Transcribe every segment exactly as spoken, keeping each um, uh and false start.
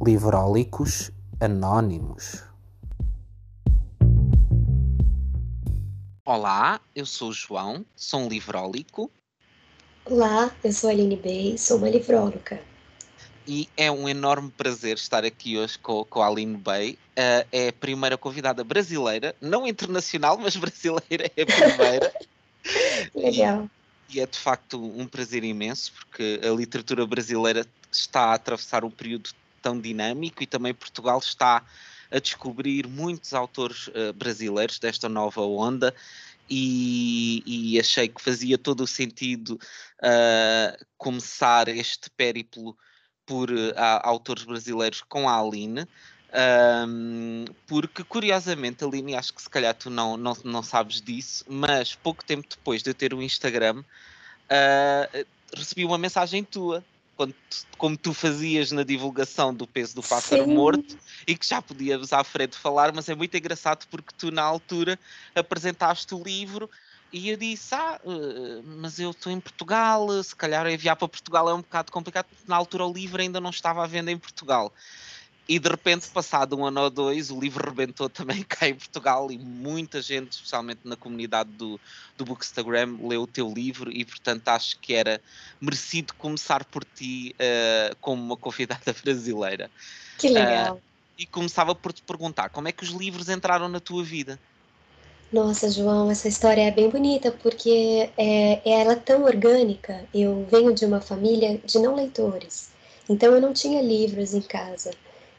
Livrólicos Anónimos. Olá, eu sou o João, sou um livrólico Olá, eu sou a Aline Bey, sou uma livróloga. e é um enorme prazer estar aqui hoje com, com a Aline Bey. Uh, é a primeira convidada brasileira, não internacional, mas brasileira é a primeira. e, Legal. e é de facto um prazer imenso, porque a literatura brasileira está a atravessar um período tão dinâmico e também Portugal está a descobrir muitos autores uh, brasileiros desta nova onda. E, e achei que fazia todo o sentido uh, começar este périplo por uh, autores brasileiros com a Aline, um, porque curiosamente, Aline, acho que se calhar tu não, não, não sabes disso, mas pouco tempo depois de eu ter o Instagram, uh, recebi uma mensagem tua, quando tu, como tu fazias na divulgação do Peso do Pássaro Sim. Morto, e que já podíamos à frente falar, mas é muito engraçado porque tu na altura apresentaste o livro e eu disse, ah, mas eu estou em Portugal, se calhar enviar para Portugal é um bocado complicado, porque na altura o livro ainda não estava à venda em Portugal. E de repente, passado um ano ou dois, o livro rebentou também cá em Portugal e muita gente, especialmente na comunidade do, do Bookstagram, leu o teu livro e, portanto, acho que era merecido começar por ti uh, como uma convidada brasileira. Que legal. Uh, e começava por te perguntar, como é que os livros entraram na tua vida? Nossa, João, essa história é bem bonita porque é, ela é tão orgânica. Eu venho de uma família de não leitores, então eu não tinha livros em casa.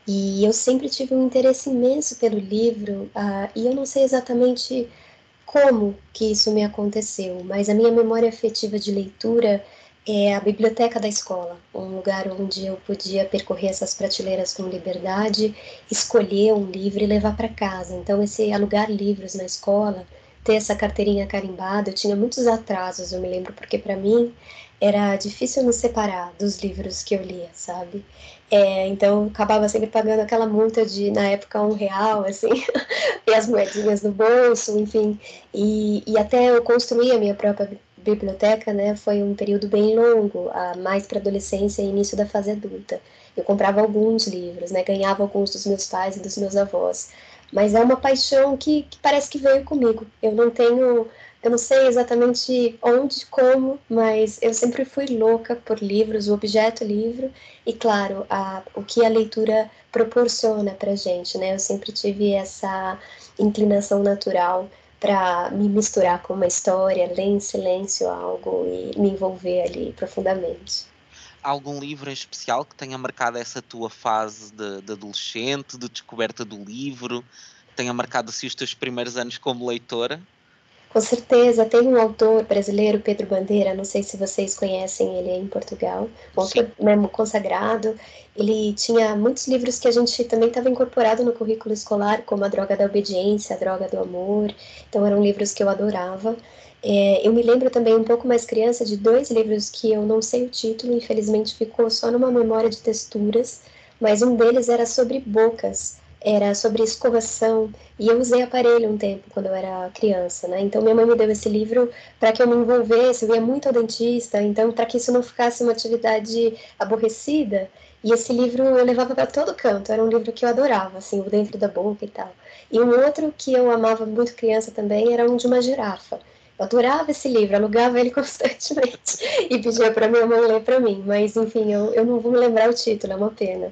E eu sempre tive um interesse imenso pelo livro, ah, e eu não sei exatamente como que isso me aconteceu, mas a minha memória afetiva de leitura é a biblioteca da escola, um lugar onde eu podia percorrer essas prateleiras com liberdade, escolher um livro e levar para casa. Então, esse alugar livros na escola, ter essa carteirinha carimbada, eu tinha muitos atrasos, eu me lembro, porque para mim era difícil me separar dos livros que eu lia, sabe? É, então, eu acabava sempre pagando aquela multa de, na época, um real, assim, e as moedinhas no bolso, enfim. E, e até eu construir a minha própria biblioteca, né, foi um período bem longo, mais para adolescência e início da fase adulta. Eu comprava alguns livros, né, ganhava alguns dos meus pais e dos meus avós. Mas é uma paixão que, que parece que veio comigo. Eu não tenho, eu não sei exatamente onde, como, mas eu sempre fui louca por livros, o objeto livro e, claro, a, o que a leitura proporciona para gente, né? Eu sempre tive essa inclinação natural para me misturar com uma história, ler em silêncio algo e me envolver ali profundamente. Há algum livro em especial que tenha marcado essa tua fase de, de adolescente, de descoberta do livro, que tenha marcado assim os teus primeiros anos como leitora? Com certeza, tem um autor brasileiro, Pedro Bandeira, não sei se vocês conhecem, ele é em Portugal, um Sim. autor mesmo consagrado. Ele tinha muitos livros que a gente também estava incorporado no currículo escolar, como A Droga da Obediência, A Droga do Amor. Então eram livros que eu adorava. É, eu me lembro também, um pouco mais criança, de dois livros que eu não sei o título, infelizmente ficou só numa memória de texturas, mas um deles era sobre bocas, era sobre escovação, e eu usei aparelho um tempo, quando eu era criança, né? Então minha mãe me deu esse livro para que eu me envolvesse, eu ia muito ao dentista, então para que isso não ficasse uma atividade aborrecida, e esse livro eu levava para todo canto, era um livro que eu adorava, assim, o dentro da boca e tal. E um outro que eu amava muito criança também era um de uma girafa. Eu adorava esse livro, alugava ele constantemente e pedia para minha mãe ler para mim, mas enfim, eu, eu não vou me lembrar o título, é uma pena.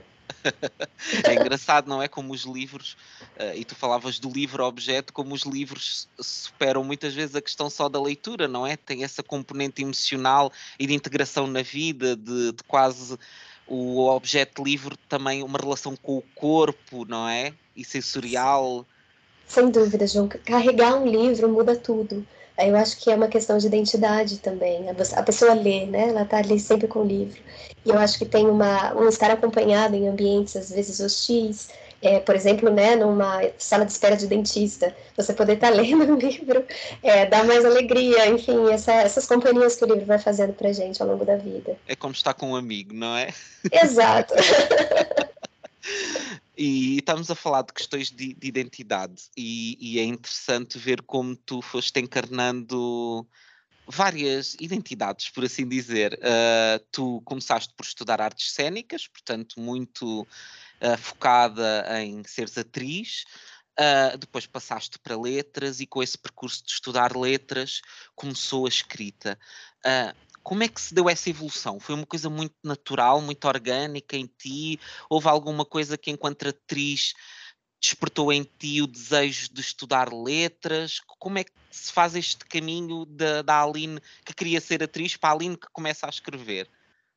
É engraçado, não é? Como os livros, uh, e tu falavas do livro-objeto, como os livros superam muitas vezes a questão só da leitura, não é? Tem essa componente emocional e de integração na vida, de, de quase o objeto livro também uma relação com o corpo, não é? E sensorial. Sem dúvida, João, carregar um livro muda tudo. Aí eu acho que é uma questão de identidade também. A pessoa lê, né? Ela está ali sempre com o livro. E eu acho que tem uma, um estar acompanhado em ambientes, às vezes, hostis. É, por exemplo, né, numa sala de espera de dentista, você poder estar tá lendo um livro é, dá mais alegria. Enfim, essa, essas companhias que o livro vai fazendo pra gente ao longo da vida. É como estar com um amigo, não é? Exato. E estamos a falar de questões de, de identidade e, e é interessante ver como tu foste encarnando várias identidades, por assim dizer. Uh, tu começaste por estudar artes cênicas, portanto, muito uh, focada em seres atriz. Uh, depois passaste para letras e com esse percurso de estudar letras começou a escrita. Uh, como é que se deu essa evolução? Foi uma coisa muito natural, muito orgânica em ti? Houve alguma coisa que, enquanto atriz, despertou em ti o desejo de estudar letras? Como é que se faz este caminho da, da Aline que queria ser atriz para a Aline que começa a escrever?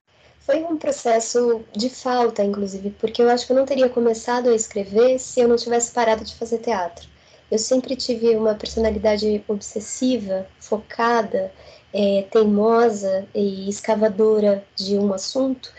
Foi um processo de falta, inclusive, porque eu acho que eu não teria começado a escrever se eu não tivesse parado de fazer teatro. Eu sempre tive uma personalidade obsessiva, focada, é, teimosa e escavadora de um assunto,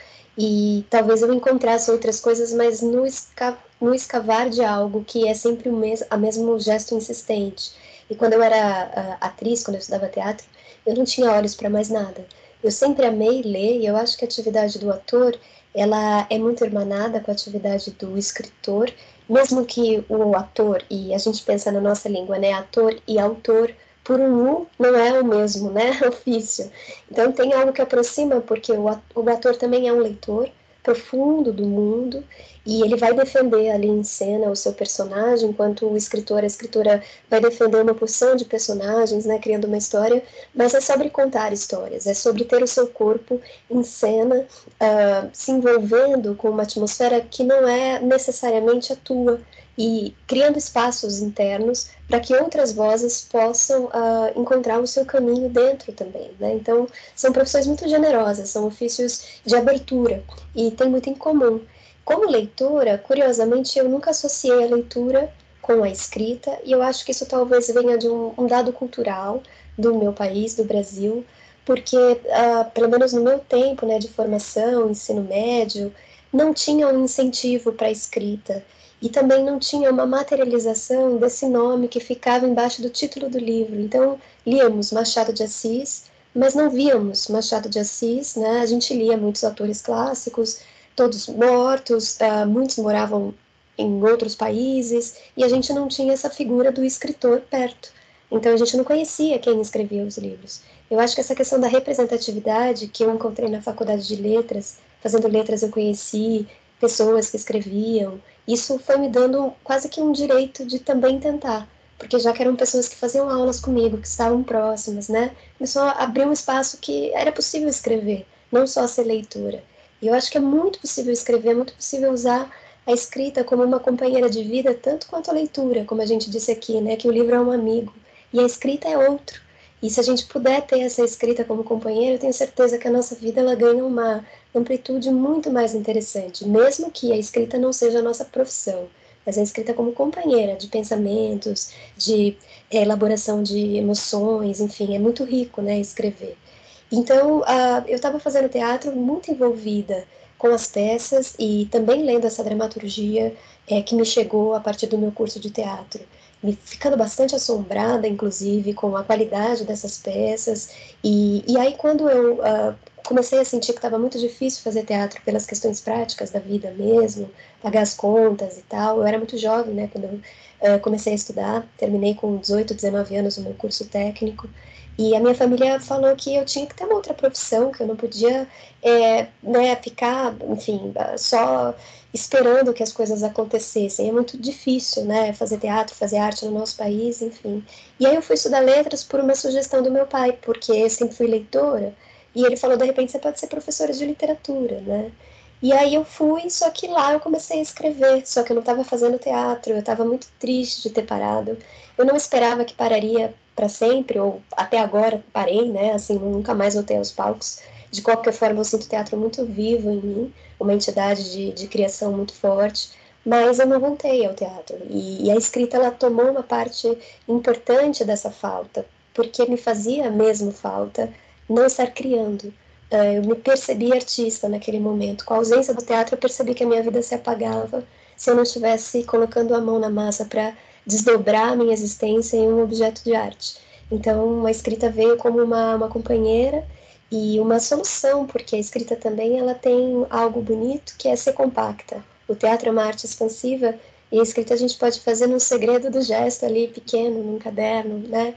e talvez eu encontrasse outras coisas, mas no, esca no escavar de algo que é sempre o mes a mesmo gesto insistente. E quando eu era uh, atriz, quando eu estudava teatro, eu não tinha olhos para mais nada. Eu sempre amei ler e eu acho que a atividade do ator ela é muito hermanada com a atividade do escritor, mesmo que o ator, e a gente pensa na nossa língua, né, ator e autor, por um U não é o mesmo, né, ofício. Então tem algo que aproxima, porque o ator também é um leitor profundo do mundo, e ele vai defender ali em cena o seu personagem, enquanto o escritor, a escritora vai defender uma porção de personagens, né, criando uma história, mas é sobre contar histórias, é sobre ter o seu corpo em cena, uh, se envolvendo com uma atmosfera que não é necessariamente a tua, e criando espaços internos para que outras vozes possam uh, encontrar o seu caminho dentro também, né? Então, são profissões muito generosas, são ofícios de abertura, e tem muito em comum. Como leitora, curiosamente, eu nunca associei a leitura com a escrita, e eu acho que isso talvez venha de um, um dado cultural do meu país, do Brasil, porque, uh, pelo menos no meu tempo, né, de formação, ensino médio, não tinha um incentivo para a escrita, e também não tinha uma materialização desse nome que ficava embaixo do título do livro. Então, líamos Machado de Assis, mas não víamos Machado de Assis, né? A gente lia muitos autores clássicos, todos mortos, uh, muitos moravam em outros países, e a gente não tinha essa figura do escritor perto. Então, a gente não conhecia quem escrevia os livros. Eu acho que essa questão da representatividade, que eu encontrei na faculdade de letras, fazendo letras eu conheci pessoas que escreviam, isso foi me dando quase que um direito de também tentar, porque já que eram pessoas que faziam aulas comigo, que estavam próximas, né, começou a abrir um espaço que era possível escrever, não só ser leitora. E eu acho que é muito possível escrever, é muito possível usar a escrita como uma companheira de vida, tanto quanto a leitura, como a gente disse aqui, né, que o livro é um amigo, e a escrita é outro. E se a gente puder ter essa escrita como companheira, eu tenho certeza que a nossa vida ela ganha uma amplitude muito mais interessante, mesmo que a escrita não seja a nossa profissão, mas a escrita como companheira de pensamentos, de é, elaboração de emoções, enfim, é muito rico, né, escrever. Então, uh, eu estava fazendo teatro muito envolvida com as peças e também lendo essa dramaturgia é, que me chegou a partir do meu curso de teatro, me ficando bastante assombrada, inclusive, com a qualidade dessas peças. E, e aí, quando eu uh, comecei a sentir que estava muito difícil fazer teatro pelas questões práticas da vida mesmo, pagar as contas e tal, eu era muito jovem, né, quando eu uh, comecei a estudar, terminei com dezoito, dezenove anos o meu curso técnico, e a minha família falou que eu tinha que ter uma outra profissão, que eu não podia é, né, ficar, enfim, só esperando que as coisas acontecessem. É muito difícil, né, fazer teatro, fazer arte no nosso país, enfim. E aí eu fui estudar letras por uma sugestão do meu pai, porque eu sempre fui leitora, e ele falou, de repente, você pode ser professora de literatura, né? E aí eu fui, só que lá eu comecei a escrever, só que eu não estava fazendo teatro, eu estava muito triste de ter parado. Eu não esperava que pararia para sempre, ou até agora parei, né? Assim, nunca mais voltei aos palcos. De qualquer forma, eu sinto o teatro muito vivo em mim, uma entidade de, de criação muito forte, mas eu não voltei ao teatro. E, e a escrita, ela tomou uma parte importante dessa falta, porque me fazia mesmo falta não estar criando. Uh, eu me percebi artista naquele momento. Com a ausência do teatro, eu percebi que a minha vida se apagava se eu não estivesse colocando a mão na massa para desdobrar a minha existência em um objeto de arte. Então, a escrita veio como uma, uma companheira e uma solução, porque a escrita também ela tem algo bonito que é ser compacta. O teatro é uma arte expansiva e a escrita a gente pode fazer num segredo do gesto ali, pequeno, num caderno, né?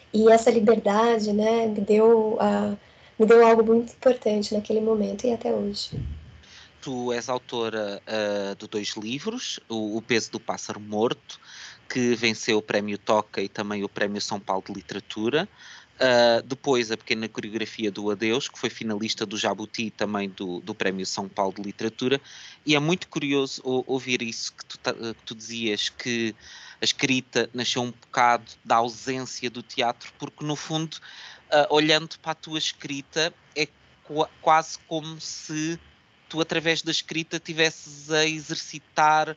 E essa liberdade, né, me deu, uh, me deu algo muito importante naquele momento e até hoje. Tu és autora uh, de dois livros, o, o Peso do Pássaro Morto, que venceu o Prémio Toca e também o Prémio São Paulo de Literatura. Uh, depois, A Pequena Coreografia do Adeus, que foi finalista do Jabuti e também do, do Prémio São Paulo de Literatura. E é muito curioso ou, ouvir isso que tu, que tu dizias, que a escrita nasceu um bocado da ausência do teatro, porque no fundo, uh, olhando para a tua escrita, é qu- quase como se tu, através da escrita, tivesses a exercitar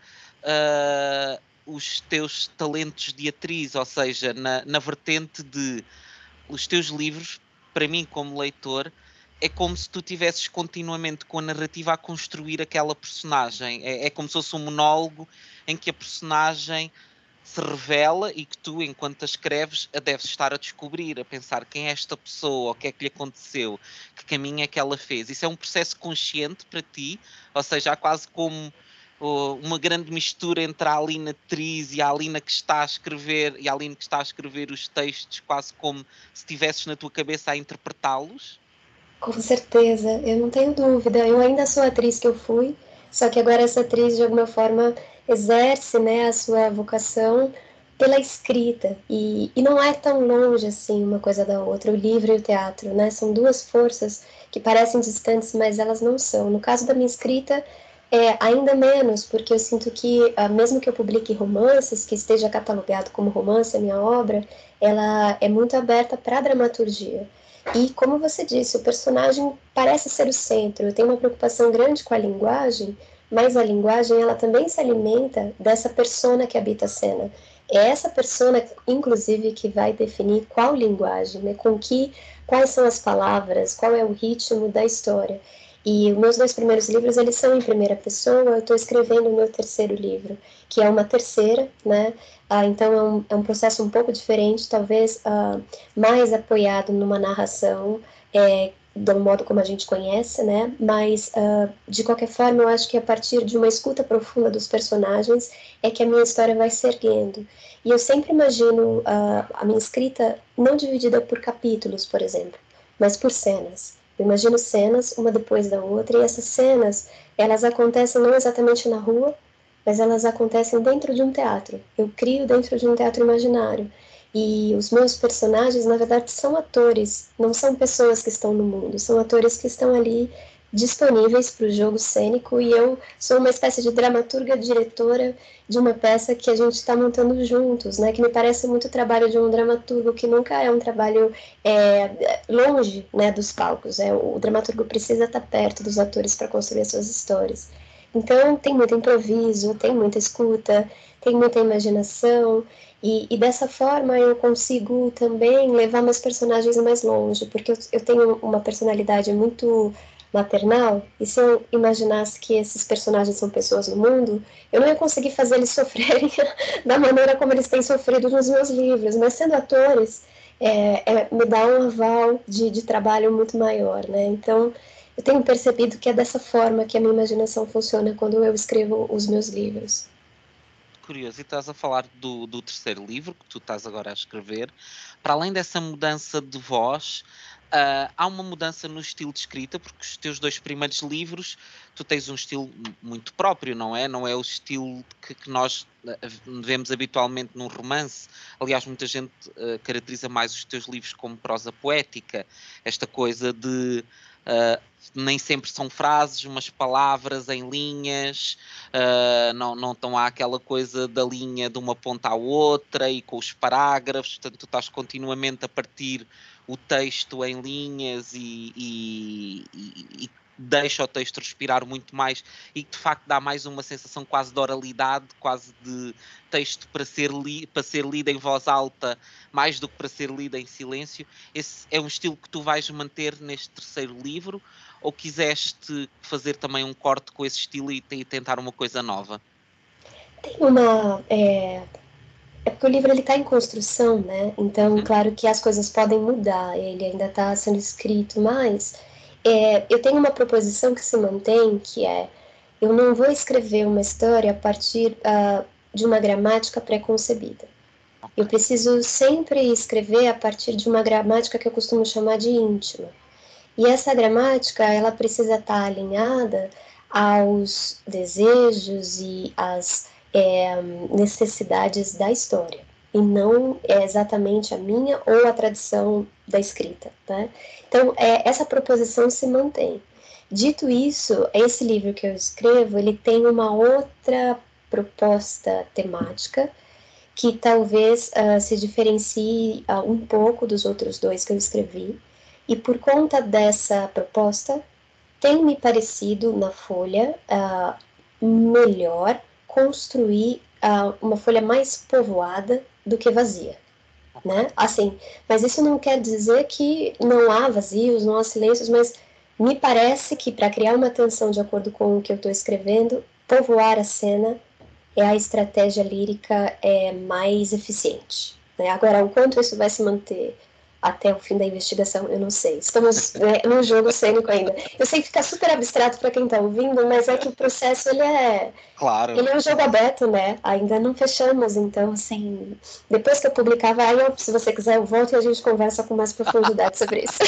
uh, os teus talentos de atriz, ou seja, na, na vertente de os teus livros, para mim como leitor, é como se tu tivesses continuamente com a narrativa a construir aquela personagem. É, é como se fosse um monólogo em que a personagem se revela e que tu, enquanto a escreves, a deves estar a descobrir, a pensar quem é esta pessoa, o que é que lhe aconteceu, que caminho é que ela fez. Isso é um processo consciente para ti, ou seja, há quase como oh, uma grande mistura entre a Alina atriz e a Alina que está a escrever, e a Alina que está a escrever os textos, quase como se estivesses na tua cabeça a interpretá-los. Com certeza, eu não tenho dúvida. Eu ainda sou a atriz que eu fui, só que agora essa atriz, de alguma forma, exerce, né, a sua vocação pela escrita. E, e não é tão longe assim uma coisa da outra, o livro e o teatro, né? São duas forças que parecem distantes, mas elas não são. No caso da minha escrita, é ainda menos, porque eu sinto que, ah, mesmo que eu publique romances, que esteja catalogado como romance a minha obra, ela é muito aberta para a dramaturgia. E, como você disse, o personagem parece ser o centro. Eu tenho uma preocupação grande com a linguagem, mas a linguagem ela também se alimenta dessa persona que habita a cena. É essa persona, inclusive, que vai definir qual linguagem, né, com que, quais são as palavras, qual é o ritmo da história. E os meus dois primeiros livros, eles são em primeira pessoa. Eu estou escrevendo o meu terceiro livro, que é uma terceira, né? Ah, então é um, é um processo um pouco diferente, talvez ah, mais apoiado numa narração, é, do modo como a gente conhece, né? Mas, uh, de qualquer forma, eu acho que a partir de uma escuta profunda dos personagens é que a minha história vai se erguendo. E eu sempre imagino uh, a minha escrita não dividida por capítulos, por exemplo, mas por cenas. Eu imagino cenas, uma depois da outra, e essas cenas, elas acontecem não exatamente na rua, mas elas acontecem dentro de um teatro. Eu crio dentro de um teatro imaginário. E os meus personagens, na verdade, são atores, não são pessoas que estão no mundo, são atores que estão ali disponíveis para o jogo cênico, e eu sou uma espécie de dramaturga diretora de uma peça que a gente está montando juntos, né, que me parece muito o trabalho de um dramaturgo, que nunca é um trabalho é, longe, né, dos palcos. É, o dramaturgo precisa estar perto dos atores para construir as suas histórias. Então tem muito improviso, tem muita escuta, tem muita imaginação, e, e dessa forma eu consigo também levar meus personagens mais longe, porque eu, eu tenho uma personalidade muito maternal, e se eu imaginasse que esses personagens são pessoas no mundo, eu não ia conseguir fazer eles sofrerem da maneira como eles têm sofrido nos meus livros, mas sendo atores, é, é, me dá um aval de, de trabalho muito maior, né? Então, eu tenho percebido que é dessa forma que a minha imaginação funciona quando eu escrevo os meus livros. Curioso, e estás a falar do, do terceiro livro que tu estás agora a escrever. Para além dessa mudança de voz, uh, há uma mudança no estilo de escrita, porque os teus dois primeiros livros, tu tens um estilo muito próprio, não é? Não é o estilo que, que nós vemos habitualmente num romance. Aliás, muita gente uh, caracteriza mais os teus livros como prosa poética, esta coisa de uh, nem sempre são frases, mas palavras em linhas. Uh, não, não estão há aquela coisa da linha de uma ponta à outra e com os parágrafos, portanto tu estás continuamente a partir o texto em linhas e, e, e, e deixa o texto respirar muito mais, e que de facto dá mais uma sensação quase de oralidade, quase de texto para ser, li, para ser lido em voz alta, mais do que para ser lido em silêncio. Esse é um estilo que tu vais manter neste terceiro livro, ou quiseste fazer também um corte com esse estilo e, e tentar uma coisa nova? Tem uma... É, é porque o livro está em construção, né? Então, Uhum. claro que as coisas podem mudar, ele ainda está sendo escrito, mas é, eu tenho uma proposição que se mantém, que é: eu não vou escrever uma história a partir uh, de uma gramática pré-concebida. Eu preciso sempre escrever a partir de uma gramática que eu costumo chamar de íntima. E essa gramática, ela precisa estar alinhada aos desejos e às é, necessidades da história, e não é exatamente a minha ou a tradição da escrita, né? Então, é, essa proposição se mantém. Dito isso, esse livro que eu escrevo, ele tem uma outra proposta temática, que talvez uh, se diferencie uh, um pouco dos outros dois que eu escrevi, e por conta dessa proposta, tem me parecido na folha uh, melhor construir uh, uma folha mais povoada do que vazia, né? Assim, mas isso não quer dizer que não há vazios, não há silêncios, mas me parece que para criar uma tensão de acordo com o que eu estou escrevendo, povoar a cena é a estratégia lírica é, mais eficiente, né? Agora, o quanto isso vai se manter até o fim da investigação, eu não sei. Estamos né, num jogo cênico ainda. Eu sei que fica super abstrato para quem está ouvindo, mas é que o processo ele é, Claro. ele é um jogo aberto, né? Ainda não fechamos, então, assim, depois que eu publicar, vai, eu, se você quiser, eu volto e a gente conversa com mais profundidade sobre isso.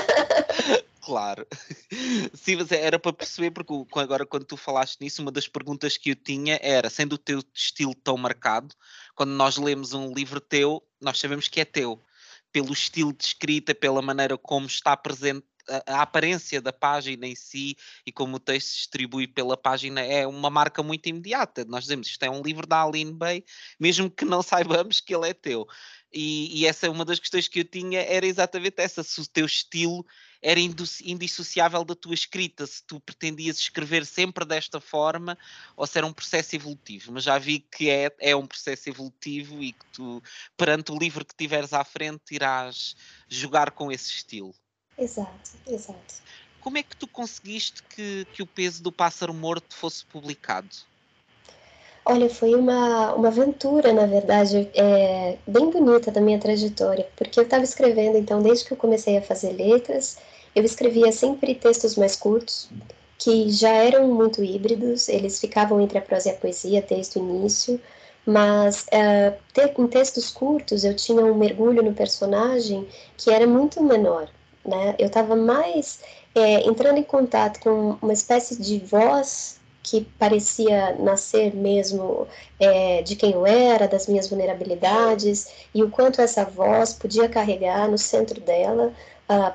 Claro. Sim, mas era para perceber, porque agora quando tu falaste nisso, uma das perguntas que eu tinha era, sendo o teu estilo tão marcado, quando nós lemos um livro teu, nós sabemos que é teu, pelo estilo de escrita, pela maneira como está presente, a, a aparência da página em si e como o texto se distribui pela página é uma marca muito imediata. Nós dizemos, isto é um livro da Aline Bay, mesmo que não saibamos que ele é teu. E, e essa é uma das questões que eu tinha, era exatamente essa, se o teu estilo era indissociável da tua escrita, se tu pretendias escrever sempre desta forma ou se era um processo evolutivo, mas já vi que é, é um processo evolutivo e que tu, perante o livro que tiveres à frente, irás jogar com esse estilo. Exato, exato. Como é que tu conseguiste que, que o Peso do Pássaro Morto fosse publicado? Olha, foi uma, uma aventura, na verdade, é, bem bonita da minha trajetória, porque eu estava escrevendo, então, desde que eu comecei a fazer letras, eu escrevia sempre textos mais curtos, que já eram muito híbridos, eles ficavam entre a prosa e a poesia desde o início, mas uh, ter, em textos curtos eu tinha um mergulho no personagem que era muito menor, né? Eu estava mais é, entrando em contato com uma espécie de voz que parecia nascer mesmo é, de quem eu era, das minhas vulnerabilidades, e o quanto essa voz podia carregar no centro dela uh,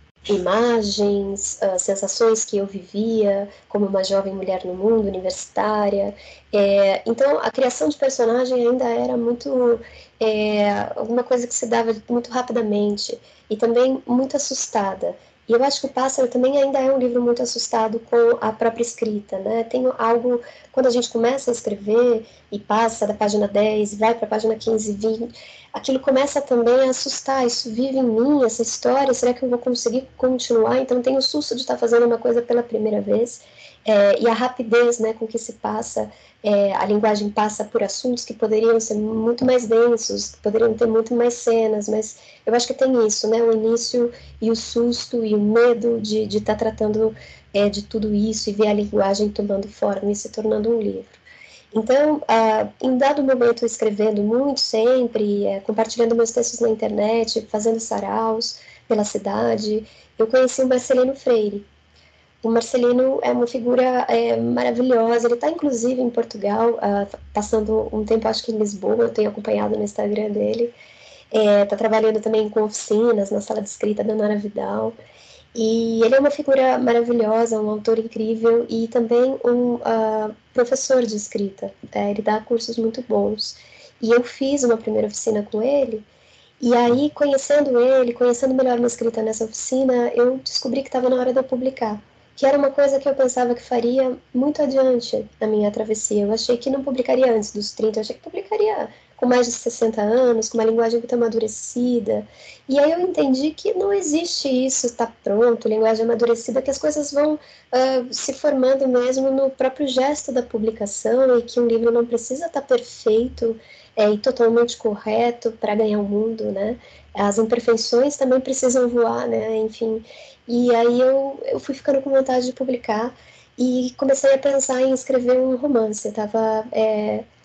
imagens, uh, sensações que eu vivia como uma jovem mulher no mundo, universitária. É, então, a criação de personagem ainda era muito é, alguma coisa que se dava muito rapidamente e também muito assustada. E eu acho que o Pássaro também ainda é um livro muito assustado com a própria escrita, né? Tem algo, quando a gente começa a escrever e passa da página dez, vai para a página quinze, vinte, aquilo começa também a assustar, isso vive em mim, essa história, será que eu vou conseguir continuar? Então tem o susto de estar fazendo uma coisa pela primeira vez, é, e a rapidez, né, com que se passa, é, a linguagem passa por assuntos que poderiam ser muito mais densos, que poderiam ter muito mais cenas, mas eu acho que tem isso, né, o início e o susto e o medo de estar tá tratando é, de tudo isso e ver a linguagem tomando forma e se tornando um livro. Então, ah, em dado momento, escrevendo muito sempre, é, compartilhando meus textos na internet, fazendo saraus pela cidade, eu conheci o Marcelino Freire. O Marcelino é uma figura é, maravilhosa, ele está inclusive em Portugal, ah, passando um tempo, acho que em Lisboa, eu tenho acompanhado no Instagram dele. Está é, trabalhando também com oficinas na sala de escrita da Nara Vidal. E ele é uma figura maravilhosa, um autor incrível e também um uh, professor de escrita. Tá? Ele dá cursos muito bons. E eu fiz uma primeira oficina com ele, e aí, conhecendo ele, conhecendo melhor minha escrita nessa oficina, eu descobri que estava na hora de eu publicar. Que era uma coisa que eu pensava que faria muito adiante na minha travessia. Eu achei que não publicaria antes dos trinta, eu achei que publicaria com mais de sessenta anos, com uma linguagem muito amadurecida. E aí eu entendi que não existe isso, está pronto, linguagem amadurecida, que as coisas vão uh, se formando mesmo no próprio gesto da publicação e que um livro não precisa estar perfeito é, e totalmente correto para ganhar o mundo, né? As imperfeições também precisam voar, né? Enfim, e aí eu, eu fui ficando com vontade de publicar e comecei a pensar em escrever um romance. Eu estava é,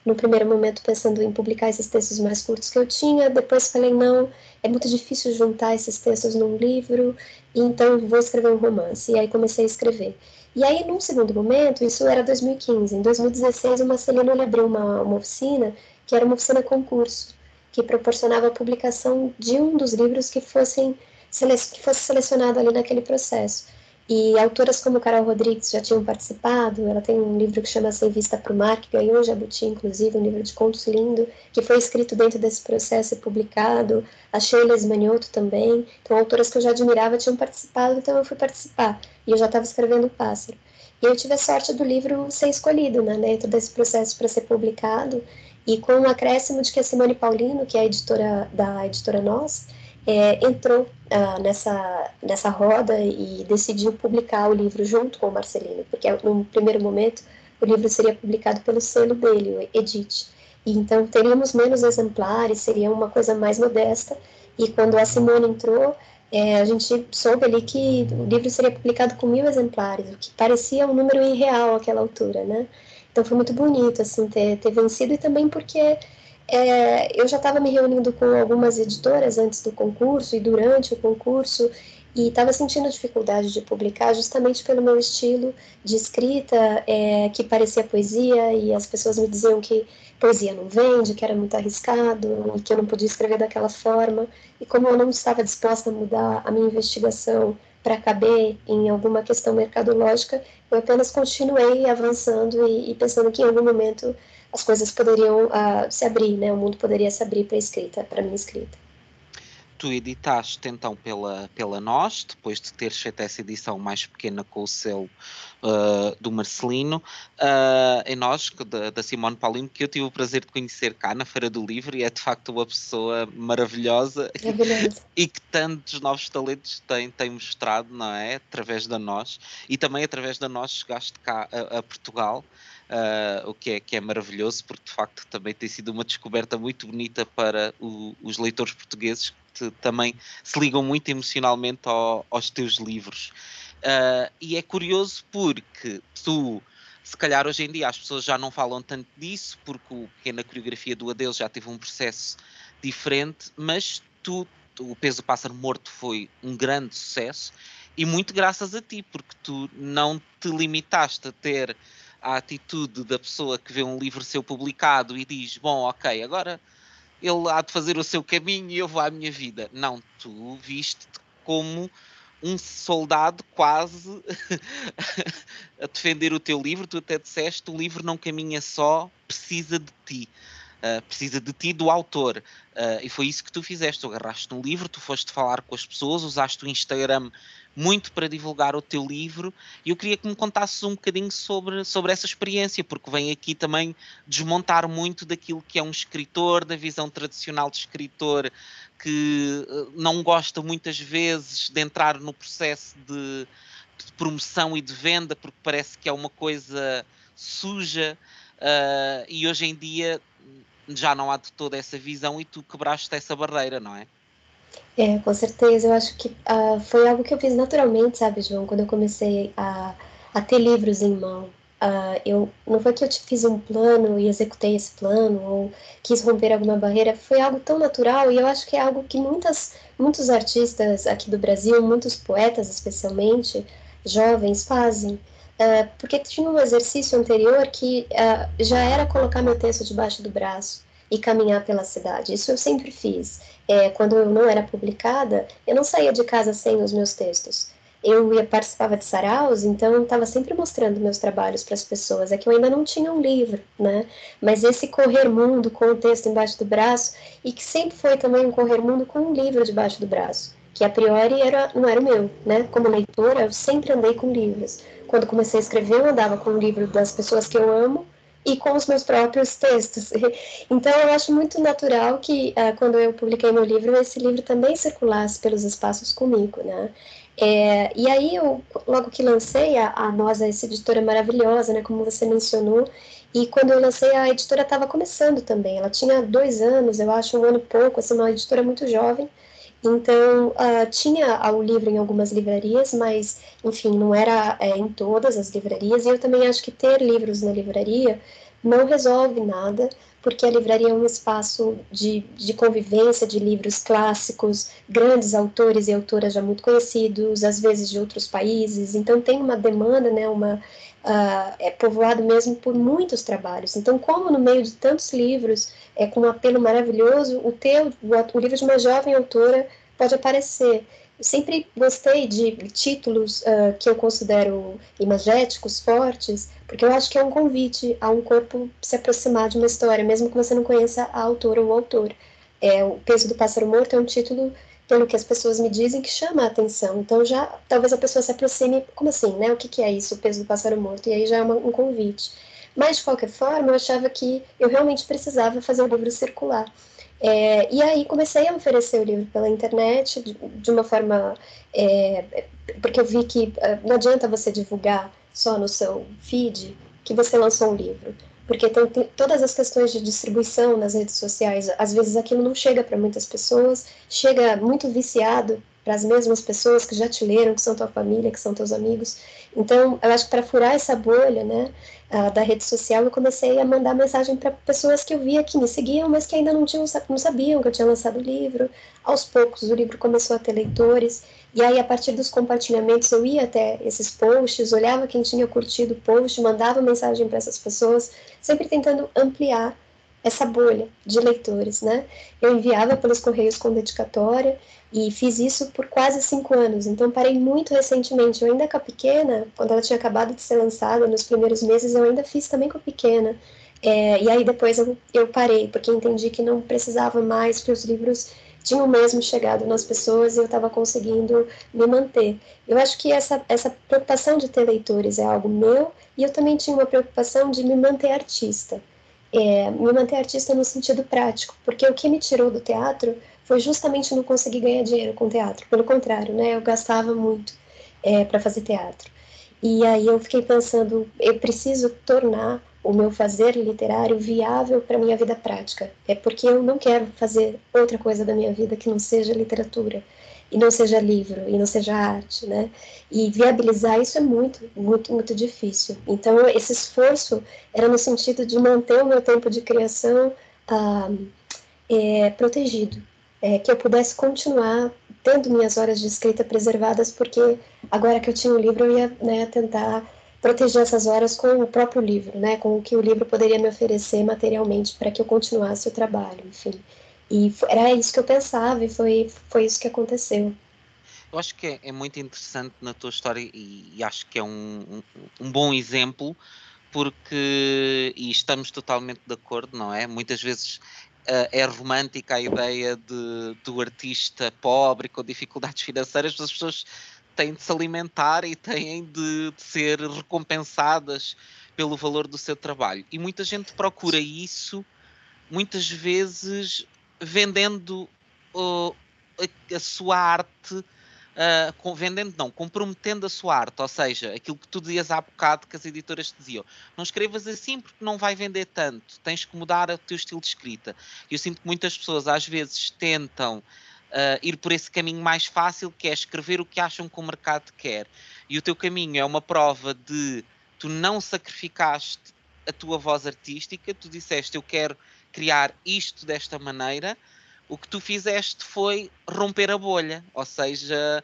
no primeiro momento pensando em publicar esses textos mais curtos que eu tinha, depois falei, não, é muito difícil juntar esses textos num livro, então vou escrever um romance. E aí comecei a escrever. E aí, num segundo momento, isso era dois mil e quinze, em dois mil e dezesseis o Marcelino ele abriu uma, uma oficina, que era uma oficina concurso, que proporcionava a publicação de um dos livros que, fossem, que fosse selecionado ali naquele processo. E autoras como Carol Rodrigues já tinham participado, ela tem um livro que chama Sem Vista para o Mar, que ganhou o Jabuti, inclusive, um livro de contos lindo, que foi escrito dentro desse processo e publicado, a Sheila Esmanioto também, então autoras que eu já admirava tinham participado, então eu fui participar, e eu já estava escrevendo O Pássaro. E eu tive a sorte do livro ser escolhido, né, dentro desse processo para ser publicado, e com o acréscimo de que a Simone Paulino, que é a editora da editora Nós, é, entrou ah, nessa, nessa roda e decidiu publicar o livro junto com o Marcelino, porque no primeiro momento o livro seria publicado pelo selo dele, o Edite, e então teríamos menos exemplares, seria uma coisa mais modesta, e quando a Simone entrou, é, a gente soube ali que o livro seria publicado com mil exemplares, o que parecia um número irreal àquela altura, né? Então foi muito bonito, assim, ter, ter vencido, e também porque é, eu já estava me reunindo com algumas editoras antes do concurso e durante o concurso, e estava sentindo dificuldade de publicar justamente pelo meu estilo de escrita, é, que parecia poesia, e as pessoas me diziam que poesia não vende, que era muito arriscado, e que eu não podia escrever daquela forma, e como eu não estava disposta a mudar a minha investigação para caber em alguma questão mercadológica, eu apenas continuei avançando e, e pensando que em algum momento as coisas poderiam uh, se abrir, né? O mundo poderia se abrir para a escrita, para a minha escrita. Tu editaste então pela, pela Nós, depois de teres feito essa edição mais pequena com o selo uh, do Marcelino, uh, em Nós, da, da Simone Paulino, que eu tive o prazer de conhecer cá na Feira do Livro, e é de facto uma pessoa maravilhosa e que tantos novos talentos tem, tem mostrado, não é? Através da Nós, e também através da Nós chegaste cá a, a Portugal. Uh, o que é, que é maravilhoso, porque de facto também tem sido uma descoberta muito bonita para o, os leitores portugueses, que te, também se ligam muito emocionalmente ao, aos teus livros. Uh, e é curioso porque tu, se calhar hoje em dia as pessoas já não falam tanto disso, porque o Pequena Coreografia do Adeus já teve um processo diferente, mas tu, tu, o Peso do Pássaro Morto foi um grande sucesso, e muito graças a ti, porque tu não te limitaste a ter a atitude da pessoa que vê um livro seu publicado e diz, bom, ok, agora ele há de fazer o seu caminho e eu vou à minha vida. Não, tu viste-te como um soldado quase a defender o teu livro. Tu até disseste, o livro não caminha só, precisa de ti. Uh, precisa de ti, do autor. Uh, e foi isso que tu fizeste. Tu agarraste um livro, tu foste falar com as pessoas, usaste o Instagram muito para divulgar o teu livro, e eu queria que me contasses um bocadinho sobre, sobre essa experiência, porque vem aqui também desmontar muito daquilo que é um escritor, da visão tradicional de escritor, que uh, não gosta muitas vezes de entrar no processo de, de promoção e de venda, porque parece que é uma coisa suja, uh, e hoje em dia já não há de toda essa visão, e tu quebraste essa barreira, não é? É, com certeza. Eu acho que uh, foi algo que eu fiz naturalmente, sabe, João? Quando eu comecei a, a ter livros em mão. Uh, eu, não foi que eu fiz um plano e executei esse plano, ou quis romper alguma barreira. Foi algo tão natural, e eu acho que é algo que muitas, muitos artistas aqui do Brasil, muitos poetas especialmente, jovens, fazem. Uh, porque tinha um exercício anterior que uh, já era colocar meu texto debaixo do braço e caminhar pela cidade. Isso eu sempre fiz. É, quando eu não era publicada, eu não saía de casa sem os meus textos. Eu ia, participava de saraus, então eu estava sempre mostrando meus trabalhos para as pessoas. É que eu ainda não tinha um livro, né? Mas esse correr mundo com o texto embaixo do braço, e que sempre foi também um correr mundo com um livro debaixo do braço, que a priori era, não era o meu, né? Como leitora, eu sempre andei com livros. Quando comecei a escrever, eu andava com o livro das pessoas que eu amo e com os meus próprios textos. Então, eu acho muito natural que, uh, quando eu publiquei meu livro, esse livro também circulasse pelos espaços comigo, né? É, e aí, eu, logo que lancei, a, a Nós, essa editora maravilhosa, né, como você mencionou, e quando eu lancei, a editora estava começando também. Ela tinha dois anos, eu acho, um ano e pouco, assim, uma editora muito jovem. Então, uh, tinha o livro em algumas livrarias, mas, enfim, não era é, em todas as livrarias. E eu também acho que ter livros na livraria não resolve nada, porque a livraria é um espaço de, de convivência de livros clássicos, grandes autores e autoras já muito conhecidos, às vezes de outros países, então tem uma demanda, né, uma, uh, é povoado mesmo por muitos trabalhos. Então, como no meio de tantos livros, é, com um apelo maravilhoso, o teu, o, o livro de uma jovem autora pode aparecer. Eu sempre gostei de títulos uh, que eu considero imagéticos, fortes, porque eu acho que é um convite a um corpo se aproximar de uma história, mesmo que você não conheça a autora ou o autor. É, O Peso do Pássaro Morto é um título, pelo que as pessoas me dizem, que chama a atenção. Então, já talvez a pessoa se aproxime, como assim, né? O que, que é isso, O Peso do Pássaro Morto? E aí já é uma, um convite. Mas, de qualquer forma, eu achava que eu realmente precisava fazer o livro circular. É, e aí comecei a oferecer o livro pela internet de, de uma forma, é, porque eu vi que uh, não adianta você divulgar só no seu feed que você lançou um livro, porque tem, tem todas as questões de distribuição nas redes sociais, às vezes aquilo não chega para muitas pessoas, chega muito viciado para as mesmas pessoas que já te leram, que são tua família, que são teus amigos. Então, eu acho que para furar essa bolha, né, uh, da rede social, eu comecei a mandar mensagem para pessoas que eu via que me seguiam, mas que ainda não, tinham, não sabiam que eu tinha lançado o livro. Aos poucos, o livro começou a ter leitores, e aí, a partir dos compartilhamentos, eu ia até esses posts, olhava quem tinha curtido o post, mandava mensagem para essas pessoas, sempre tentando ampliar essa bolha de leitores, né? Eu enviava pelos correios com dedicatória e fiz isso por quase cinco anos. Então, parei muito recentemente. Eu ainda com a pequena, quando ela tinha acabado de ser lançada, nos primeiros meses, eu ainda fiz também com a pequena. É, e aí, depois, eu, eu parei, porque entendi que não precisava mais, que os livros tinham mesmo chegado nas pessoas e eu estava conseguindo me manter. Eu acho que essa, essa preocupação de ter leitores é algo meu, e eu também tinha uma preocupação de me manter artista. É, me manter artista no sentido prático, porque o que me tirou do teatro foi justamente não conseguir ganhar dinheiro com teatro. Pelo contrário, né, eu gastava muito é, para fazer teatro. E aí eu fiquei pensando, eu preciso tornar o meu fazer literário viável para minha vida prática. É porque eu não quero fazer outra coisa da minha vida que não seja literatura, e não seja livro, e não seja arte, né? E viabilizar isso é muito, muito, muito difícil. Então, esse esforço era no sentido de manter o meu tempo de criação ah, é, protegido, é, que eu pudesse continuar tendo minhas horas de escrita preservadas, porque agora que eu tinha o livro, eu ia, né, tentar proteger essas horas com o próprio livro, né, com o que o livro poderia me oferecer materialmente para que eu continuasse o trabalho, enfim. E era isso que eu pensava e foi, foi isso que aconteceu. Eu acho que é, é muito interessante na tua história e, e acho que é um, um, um bom exemplo, porque, e estamos totalmente de acordo, não é? Muitas vezes uh, é romântica a ideia de, do artista pobre com dificuldades financeiras, mas as pessoas têm de se alimentar e têm de, de ser recompensadas pelo valor do seu trabalho. E muita gente procura isso, muitas vezes vendendo uh, a, a sua arte, uh, com, vendendo não, comprometendo a sua arte, ou seja, aquilo que tu dizias há bocado que as editoras te diziam, não escrevas assim porque não vai vender tanto, tens que mudar o teu estilo de escrita. Eu sinto que muitas pessoas às vezes tentam uh, ir por esse caminho mais fácil, que é escrever o que acham que o mercado quer, e o teu caminho é uma prova de tu não sacrificaste a tua voz artística, tu disseste eu quero criar isto desta maneira, o que tu fizeste foi romper a bolha, ou seja,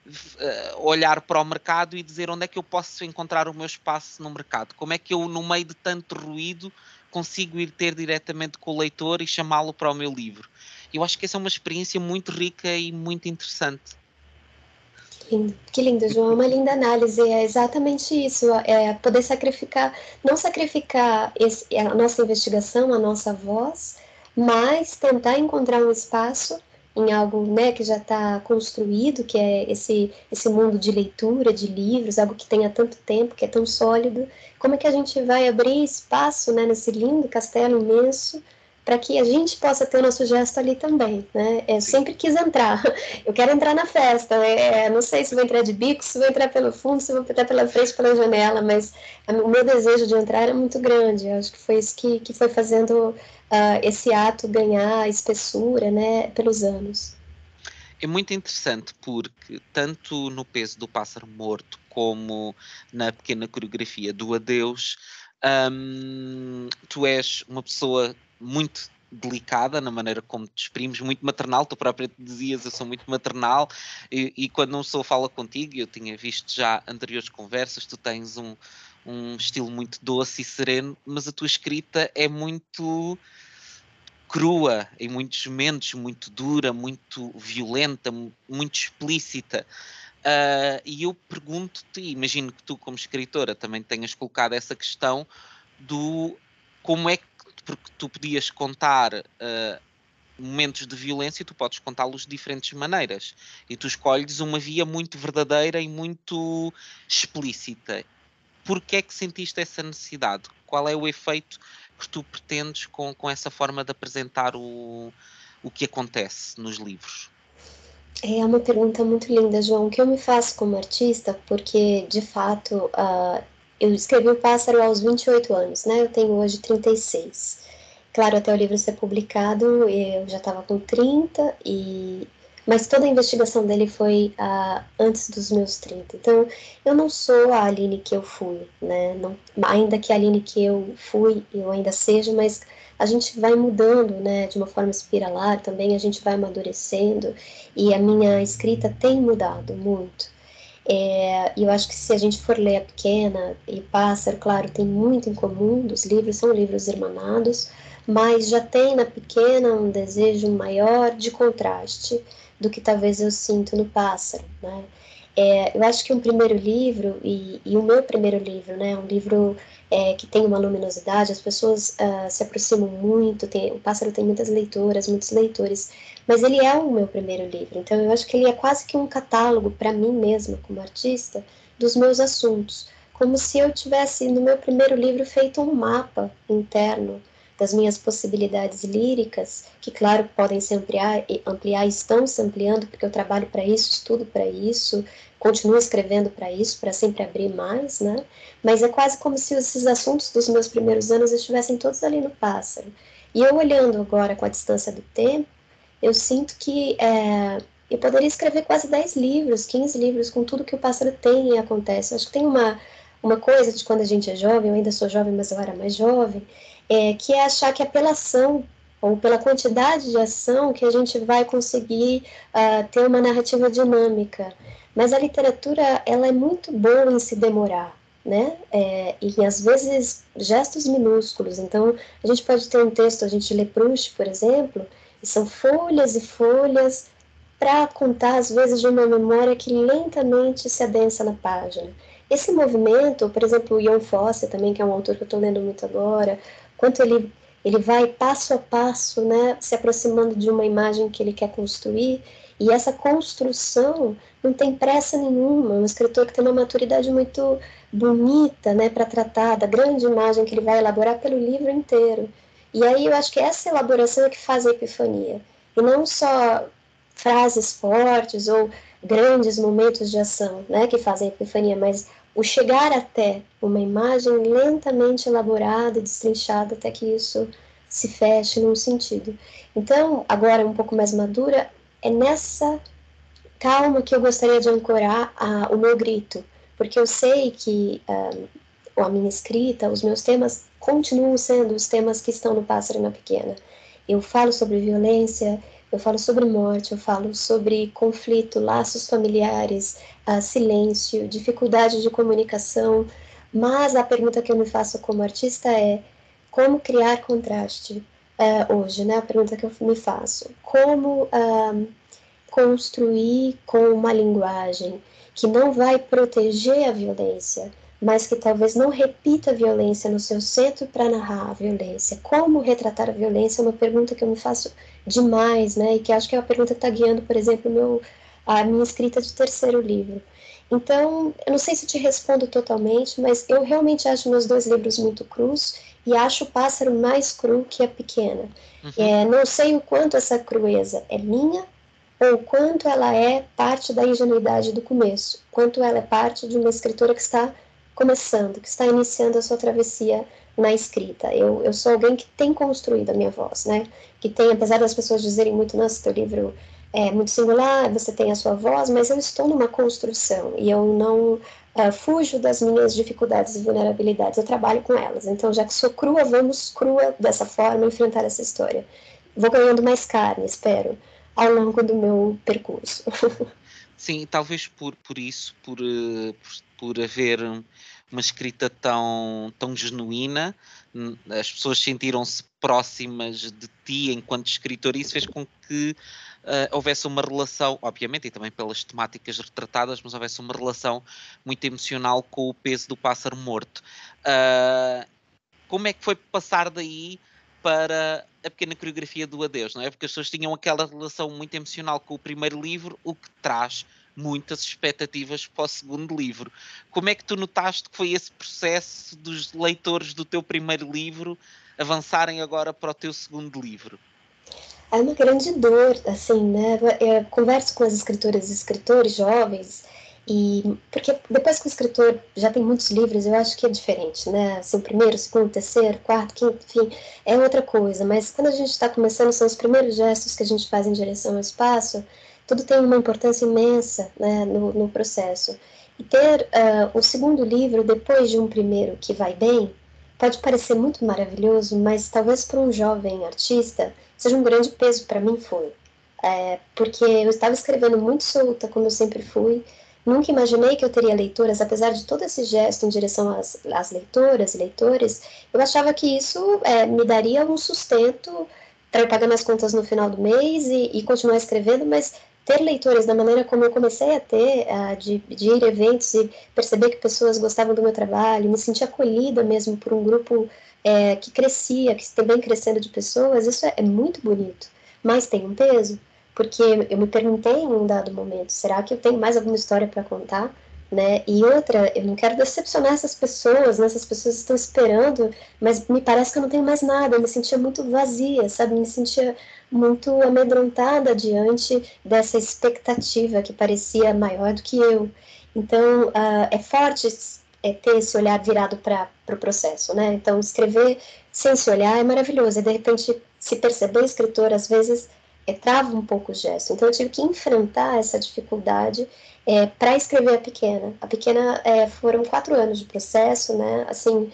olhar para o mercado e dizer onde é que eu posso encontrar o meu espaço no mercado, como é que eu, no meio de tanto ruído, consigo ir ter diretamente com o leitor e chamá-lo para o meu livro. Eu acho que essa é uma experiência muito rica e muito interessante. Que lindo, que lindo, João. É uma linda análise. É exatamente isso. É poder sacrificar, não sacrificar esse, a nossa investigação, a nossa voz, mas tentar encontrar um espaço em algo, né, que já está construído, que é esse, esse mundo de leitura, de livros, algo que tem há tanto tempo, que é tão sólido. Como é que a gente vai abrir espaço, né, nesse lindo castelo imenso para que a gente possa ter o nosso gesto ali também, né? Eu Sim. sempre quis entrar, eu quero entrar na festa, é, não sei se vou entrar de bico, se vou entrar pelo fundo, se vou entrar pela frente, pela janela, mas o meu desejo de entrar é muito grande, eu acho que foi isso que, que foi fazendo uh, esse ato ganhar espessura, né, pelos anos. É muito interessante porque tanto no Peso do Pássaro Morto como na pequena coreografia do Adeus, Um, tu és uma pessoa muito delicada na maneira como te exprimes, muito maternal, tu própria te dizias, eu sou muito maternal, e, e quando uma pessoa fala contigo, eu tinha visto já anteriores conversas, tu tens um, um estilo muito doce e sereno, mas a tua escrita é muito crua em muitos momentos, muito dura, muito violenta, muito explícita. Uh, e eu pergunto-te, imagino que tu como escritora também tenhas colocado essa questão do como é que, porque tu podias contar uh, momentos de violência, tu podes contá-los de diferentes maneiras, e tu escolhes uma via muito verdadeira e muito explícita. Porquê é que sentiste essa necessidade? Qual é o efeito que tu pretendes com, com essa forma de apresentar o, o que acontece nos livros? É uma pergunta muito linda, João, que eu me faço como artista, porque, de fato, uh, eu escrevi O Pássaro aos vinte e oito anos, né? Eu tenho hoje trinta e seis. Claro, até o livro ser publicado, eu já estava com trinta, e... mas toda a investigação dele foi uh, antes dos meus trinta. Então, eu não sou a Aline que eu fui, né? Não, ainda que a Aline que eu fui, eu ainda seja, mas a gente vai mudando, né? De uma forma espiralar também, a gente vai amadurecendo, e a minha escrita tem mudado muito. É, eu acho que se a gente for ler A Pequena e Pássaro, claro, tem muito em comum, dos livros, são livros irmanados, mas já tem na Pequena um desejo maior de contraste do que talvez eu sinto no Pássaro, né? É, eu acho que um primeiro livro, e, e o meu primeiro livro, né, um livro é, que tem uma luminosidade, as pessoas uh, se aproximam muito, tem, o Pássaro tem muitas leitoras, muitos leitores, mas ele é o meu primeiro livro, então eu acho que ele é quase que um catálogo para mim mesma, como artista, dos meus assuntos, como se eu tivesse, no meu primeiro livro, feito um mapa interno das minhas possibilidades líricas, que claro podem se ampliar, ampliar estão se ampliando, porque eu trabalho para isso, estudo para isso, continuo escrevendo para isso, para sempre abrir mais, né? Mas é quase como se esses assuntos dos meus primeiros anos estivessem todos ali no Pássaro. E eu olhando agora com a distância do tempo, eu sinto que é, eu poderia escrever quase dez livros, quinze livros, com tudo que o Pássaro tem e acontece. Eu acho que tem uma, uma coisa de quando a gente é jovem, eu ainda sou jovem, mas eu era mais jovem, é, que é achar que é pela ação, ou pela quantidade de ação, que a gente vai conseguir uh, ter uma narrativa dinâmica. Mas a literatura, ela é muito boa em se demorar, né? É, e às vezes gestos minúsculos. Então, a gente pode ter um texto, a gente lê Proust, por exemplo, e são folhas e folhas para contar, às vezes, de uma memória que lentamente se adensa na página. Esse movimento, por exemplo, o Ian Fosse também, que é um autor que eu estou lendo muito agora, quanto ele, ele vai passo a passo, né, se aproximando de uma imagem que ele quer construir, e essa construção não tem pressa nenhuma, um escritor que tem uma maturidade muito bonita, né, para tratar da grande imagem que ele vai elaborar pelo livro inteiro. E aí eu acho que essa elaboração é que faz a epifania, e não só frases fortes ou grandes momentos de ação, né, que fazem a epifania, mas o chegar até uma imagem lentamente elaborada e destrinchada até que isso se feche num sentido. Então, agora um pouco mais madura, é nessa calma que eu gostaria de ancorar a, o meu grito, porque eu sei que um, a minha escrita, os meus temas continuam sendo os temas que estão no Pássaro e na Pequena. Eu falo sobre violência, eu falo sobre morte, eu falo sobre conflito, laços familiares, uh, silêncio, dificuldade de comunicação, mas a pergunta que eu me faço como artista é como criar contraste uh, hoje, né? A pergunta que eu me faço. Como uh, construir com uma linguagem que não vai proteger a violência, mas que talvez não repita a violência no seu centro para narrar a violência. Como retratar a violência é uma pergunta que eu me faço demais, né? E que acho que é uma pergunta que está guiando, por exemplo, meu, a minha escrita de terceiro livro. Então, eu não sei se te respondo totalmente, mas eu realmente acho meus dois livros muito crus e acho o Pássaro mais cru que a Pequena. Uhum. É, não sei o quanto essa crueza é minha ou quanto ela é parte da ingenuidade do começo, quanto ela é parte de uma escritora que está começando, que está iniciando a sua travessia na escrita. Eu, eu sou alguém que tem construído a minha voz, né? Que tem, apesar das pessoas dizerem muito, nossa, teu livro é muito singular, você tem a sua voz, mas eu estou numa construção e eu não uh, fujo das minhas dificuldades e vulnerabilidades, eu trabalho com elas. Então, já que sou crua, vamos crua dessa forma enfrentar essa história. Vou ganhando mais carne, espero, ao longo do meu percurso. Sim, talvez por, por isso, por, uh, por, por haver uma escrita tão, tão genuína, as pessoas sentiram-se próximas de ti enquanto escritor, e isso fez com que uh, houvesse uma relação, obviamente, e também pelas temáticas retratadas, mas houvesse uma relação muito emocional com o peso do pássaro morto. Uh, como é que foi passar daí para a pequena coreografia do adeus, não é? Porque as pessoas tinham aquela relação muito emocional com o primeiro livro, o que traz muitas expectativas para o segundo livro. Como é que tu notaste que foi esse processo dos leitores do teu primeiro livro avançarem agora para o teu segundo livro? É uma grande dor, assim, né? Eu converso com as escritoras e escritores jovens, e porque depois que o escritor já tem muitos livros, eu acho que é diferente, né? Assim, o primeiro, o segundo, o terceiro, quarto, quinto, enfim, é outra coisa. Mas quando a gente está começando, são os primeiros gestos que a gente faz em direção ao espaço, tudo tem uma importância imensa, né, no, no processo. E ter uh, o segundo livro depois de um primeiro que vai bem, pode parecer muito maravilhoso, mas talvez para um jovem artista seja um grande peso, para mim foi. É, porque eu estava escrevendo muito solta, como eu sempre fui, nunca imaginei que eu teria leitoras, apesar de todo esse gesto em direção às, às leitoras e leitores, eu achava que isso é, me daria um sustento para eu pagar minhas contas no final do mês e, e continuar escrevendo, mas ter leitores da maneira como eu comecei a ter, uh, de, de ir a eventos e perceber que pessoas gostavam do meu trabalho, me sentir acolhida mesmo por um grupo é, que crescia, que está bem crescendo de pessoas, isso é, é muito bonito, mas tem um peso, porque eu me perguntei em um dado momento, será que eu tenho mais alguma história para contar? Né? E outra, eu não quero decepcionar essas pessoas, né? Essas pessoas estão esperando, mas me parece que eu não tenho mais nada, eu me sentia muito vazia, sabe? Me sentia muito amedrontada diante dessa expectativa que parecia maior do que eu. Então, uh, é forte é, ter esse olhar virado para o pro processo, né? Então, escrever sem se olhar é maravilhoso, e de repente se perceber escritor, às vezes, é, trava um pouco o gesto. Então, eu tive que enfrentar essa dificuldade é, para escrever a Pequena. A Pequena é, foram quatro anos de processo, né? Assim,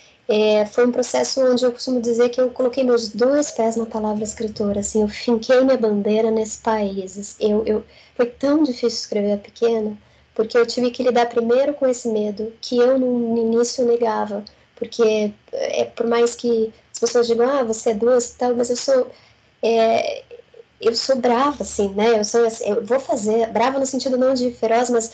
é, foi um processo onde eu costumo dizer que eu coloquei meus dois pés na palavra escritora, assim, eu finquei minha bandeira nesse país. Eu, eu, foi tão difícil escrever a Pequena, porque eu tive que lidar primeiro com esse medo, que eu no, no início negava, porque é, por mais que as pessoas digam, ah, você é doce e tal, mas eu sou... É, eu sou brava, assim, né? Eu sou, assim, eu vou fazer, brava no sentido não de feroz, mas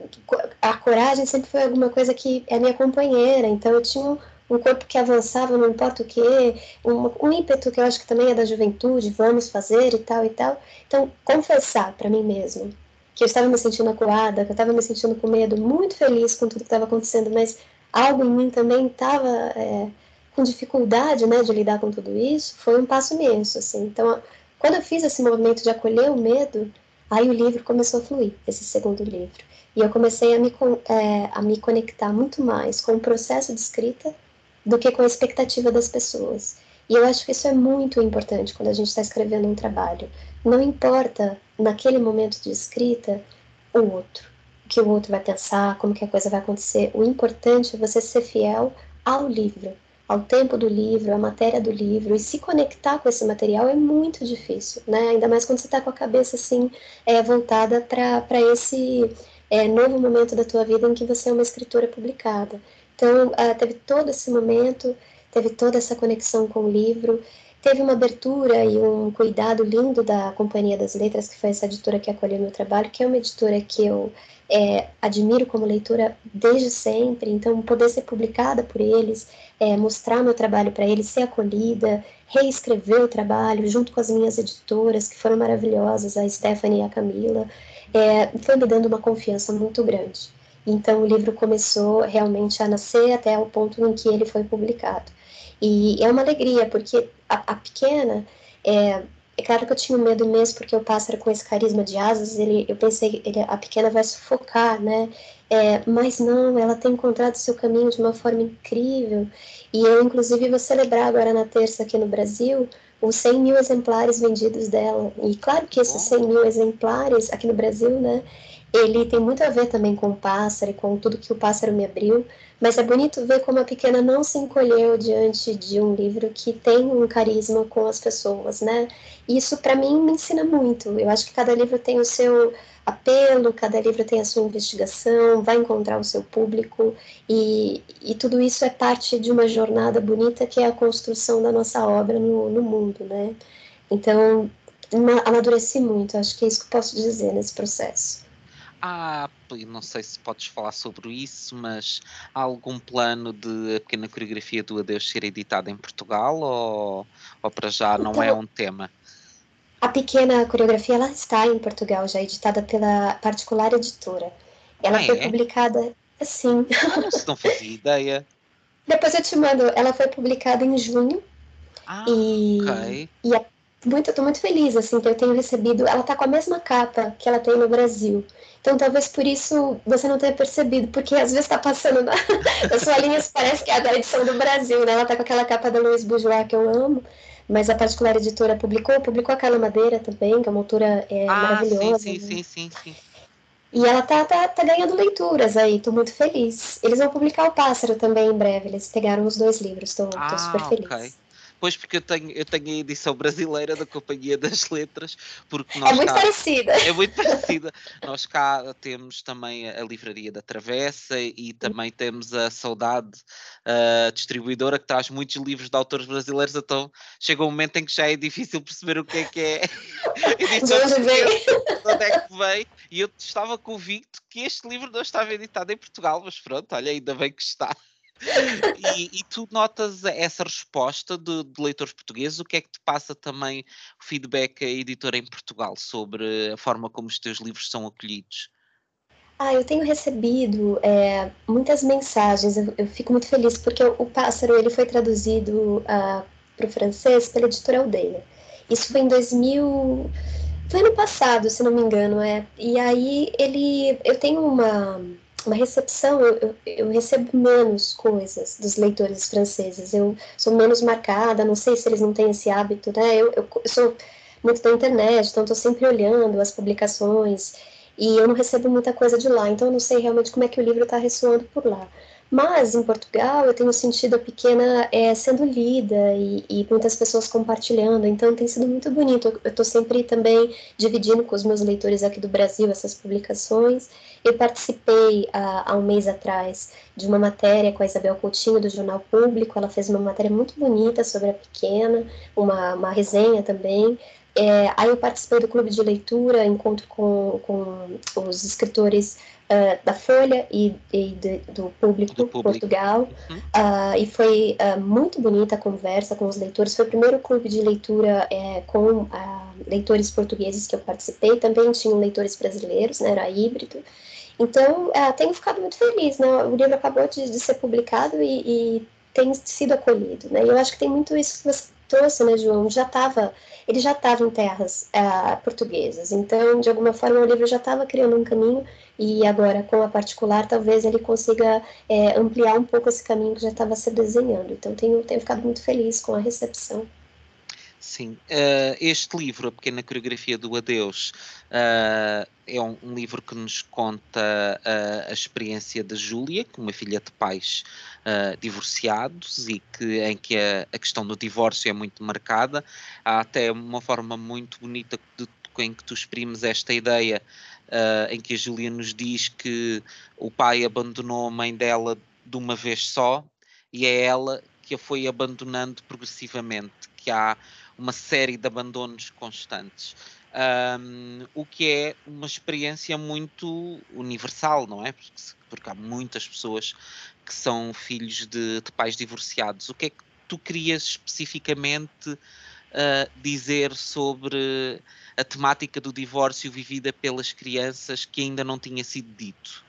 a coragem sempre foi alguma coisa que é minha companheira, então eu tinha um, um corpo que avançava, não importa o que, um, um ímpeto que eu acho que também é da juventude, vamos fazer e tal e tal. Então, confessar para mim mesma que eu estava me sentindo acuada, que eu estava me sentindo com medo, muito feliz com tudo que estava acontecendo, mas algo em mim também estava é, com dificuldade, né, de lidar com tudo isso, foi um passo imenso, assim. Então, quando eu fiz esse movimento de acolher o medo, aí o livro começou a fluir, esse segundo livro. E eu comecei a me, é, a me conectar muito mais com o processo de escrita do que com a expectativa das pessoas. E eu acho que isso é muito importante quando a gente está escrevendo um trabalho. Não importa, naquele momento de escrita, o outro. O que o outro vai pensar, como que a coisa vai acontecer. O importante é você ser fiel ao livro, ao tempo do livro, à matéria do livro, e se conectar com esse material é muito difícil, né? Ainda mais quando você está com a cabeça assim, é, voltada para esse é, novo momento da tua vida em que você é uma escritora publicada. Então, uh, teve todo esse momento, teve toda essa conexão com o livro, teve uma abertura e um cuidado lindo da Companhia das Letras, que foi essa editora que acolheu meu trabalho, que é uma editora que eu é, admiro como leitora desde sempre, então poder ser publicada por eles, é, mostrar meu trabalho para eles, ser acolhida, reescrever o trabalho junto com as minhas editoras, que foram maravilhosas, a Stephanie e a Camila, é, foi me dando uma confiança muito grande. Então o livro começou realmente a nascer até o ponto em que ele foi publicado. E é uma alegria, porque a, a Pequena, é, é claro que eu tinha medo mesmo, porque o pássaro com esse carisma de asas, ele, eu pensei, ele, a Pequena vai sufocar, né? É, mas não, ela tem encontrado seu caminho de uma forma incrível. E eu, inclusive, vou celebrar agora na terça aqui no Brasil os cem mil exemplares vendidos dela. E claro que esses cem mil exemplares aqui no Brasil, né? ele tem muito a ver também com o pássaro e com tudo que o pássaro me abriu, mas é bonito ver como a pequena não se encolheu diante de um livro que tem um carisma com as pessoas, né? E isso para mim me ensina muito. Eu acho que cada livro tem o seu apelo, cada livro tem a sua investigação, vai encontrar o seu público e, e tudo isso é parte de uma jornada bonita que é a construção da nossa obra no, no mundo, né? Então, amadureci muito, acho que é isso que eu posso dizer nesse processo. Há, eu não sei se podes falar sobre isso, mas há algum plano de A Pequena Coreografia do Adeus ser editada em Portugal ou, ou para já não é Então, um tema? a pequena coreografia ela está em Portugal, já editada pela Particular Editora. Ela Ah, foi é? publicada assim. Ah, não, se não fazia ideia. Depois eu te mando. Ela foi publicada em junho Ah, e, ok. e é muito, eu tô muito feliz assim que eu tenho recebido. Ela tá com a mesma capa que ela tem no Brasil. Então talvez por isso você não tenha percebido, porque às vezes está passando na, nas sua linhas, parece que é a da edição do Brasil, né? Ela tá com aquela capa da Louise Bourgeois que eu amo, mas a Particular Editora publicou, publicou a Carla Madeira também, que é uma autora é, Ah, sim, maravilhosa, sim, né? sim, sim, sim. E ela tá, tá, tá ganhando leituras aí, tô muito feliz. Eles vão publicar O Pássaro também em breve, eles pegaram os dois livros, tô, tô super Ah, ok. feliz. Pois, porque eu tenho, eu tenho a edição brasileira da Companhia das Letras, porque É nós muito cá parecida. é muito parecida. Nós cá temos também a a Livraria da Travessa e também temos a Saudade, a distribuidora que traz muitos livros de autores brasileiros, então chega um momento em que já é difícil perceber o que é que é De edição onde vem? portuguesa, de onde é que vem, e eu estava convicto que este livro não estava editado em Portugal, mas pronto, olha, ainda bem que está. E, e tu notas essa resposta de, de leitores portugueses? O que é que te passa também o feedback a editora em Portugal sobre a forma como os teus livros são acolhidos? Ah, eu tenho recebido é, muitas mensagens, eu, eu fico muito feliz porque o, o Pássaro ele foi traduzido ah, para o francês pela editora Aldeia. Isso foi em dois mil, foi ano passado, se não me engano, é. E aí ele, eu tenho uma, uma recepção, eu, eu, eu recebo menos coisas dos leitores franceses, eu sou menos marcada, não sei se eles não têm esse hábito, né? Eu, eu, eu sou muito da internet, então estou sempre olhando as publicações e eu não recebo muita coisa de lá, então eu não sei realmente como é que o livro está ressoando por lá. Mas em Portugal eu tenho sentido a pequena é, sendo lida e, e muitas pessoas compartilhando, então tem sido muito bonito. Eu estou sempre também dividindo com os meus leitores aqui do Brasil essas publicações. Eu participei há, há um mês atrás de uma matéria com a Isabel Coutinho do Jornal Público. Ela fez uma matéria muito bonita sobre a pequena, uma, uma resenha também. É, aí eu participei do clube de leitura, encontro com, com os escritores uh, da Folha e, e de, do Do Público público? Portugal, Uhum. uh, e foi uh, muito bonita a conversa com os leitores. Foi o primeiro clube de leitura é, com uh, leitores portugueses que eu participei, também tinham leitores brasileiros, né, era híbrido. Então, uh, tenho ficado muito feliz, né? O livro acabou de, de ser publicado e, e tem sido acolhido, né? E eu acho que tem muito isso que você trouxe, né, João? Já estava, ele já estava em terras uh, portuguesas, então, de alguma forma, o livro já estava criando um caminho e agora, com a particular, talvez ele consiga é, ampliar um pouco esse caminho que já estava se desenhando. Então, tenho, tenho ficado muito feliz com a recepção. Sim, eh, este livro, A Pequena Coreografia do Adeus, eh, é um, um livro que nos conta eh, a experiência da Júlia, uma filha de pais eh, divorciados e que, em que a, a questão do divórcio é muito marcada. Há até uma forma muito bonita de, em que tu exprimes esta ideia, eh, em que a Júlia nos diz que o pai abandonou a mãe dela de uma vez só e é ela que a foi abandonando progressivamente, que há uma série de abandonos constantes. Um, o que é uma experiência muito universal, não é? Porque, porque há muitas pessoas que são filhos de, de pais divorciados. O que é que tu querias especificamente uh, dizer sobre a temática do divórcio vivida pelas crianças que ainda não tinha sido dito?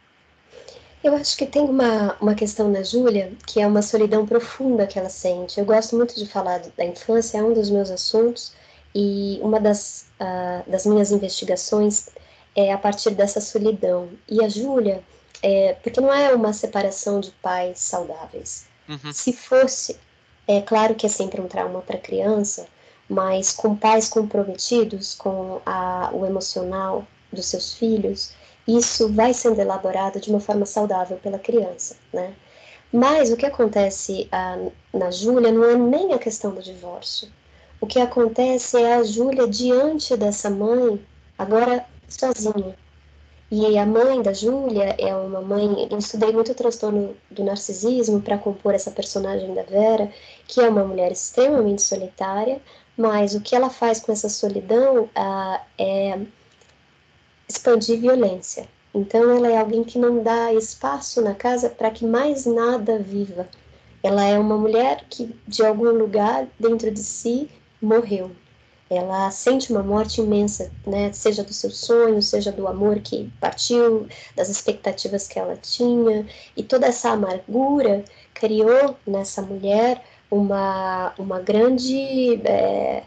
Eu acho que tem uma, uma questão na Júlia que é uma solidão profunda que ela sente. Eu gosto muito de falar da infância, é um dos meus assuntos, e uma das, uh, das minhas investigações é a partir dessa solidão. E a Júlia, é, porque não é uma separação de pais saudáveis. Uhum. Se fosse, é claro que é sempre um trauma para a criança, mas com pais comprometidos com a, o emocional dos seus filhos, isso vai sendo elaborado de uma forma saudável pela criança, né? Mas o que acontece ah, na Júlia não é nem a questão do divórcio. O que acontece é a Júlia diante dessa mãe, agora sozinha. E a mãe da Júlia é uma mãe. Eu estudei muito o transtorno do narcisismo para compor essa personagem da Vera, que é uma mulher extremamente solitária, mas o que ela faz com essa solidão ah, é expandir violência. Então, ela é alguém que não dá espaço na casa para que mais nada viva. Ela é uma mulher que, de algum lugar dentro de si, morreu. Ela sente uma morte imensa, né? Seja do seu sonho, seja do amor que partiu, das expectativas que ela tinha, e toda essa amargura criou nessa mulher uma, uma grande é,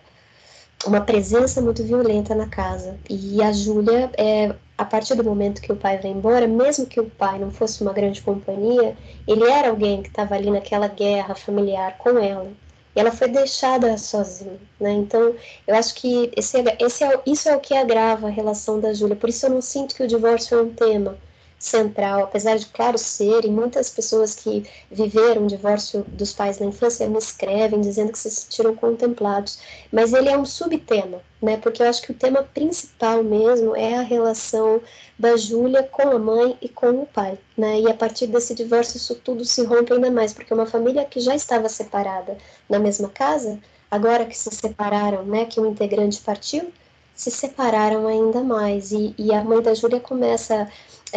uma presença muito violenta na casa. E a Júlia, é, a partir do momento que o pai vai embora, mesmo que o pai não fosse uma grande companhia, ele era alguém que estava ali naquela guerra familiar com ela. E ela foi deixada sozinha, né? Então, eu acho que esse, esse é, isso é o que agrava a relação da Júlia. Por isso eu não sinto que o divórcio é um tema central, apesar de, claro, ser, e muitas pessoas que viveram o divórcio dos pais na infância me escrevem dizendo que se sentiram contemplados, mas ele é um subtema, né? Porque eu acho que o tema principal mesmo é a relação da Júlia com a mãe e com o pai, né? E a partir desse divórcio isso tudo se rompe ainda mais, porque uma família que já estava separada na mesma casa, agora que se separaram, né? Que um integrante partiu, se separaram ainda mais e, e a mãe da Júlia começa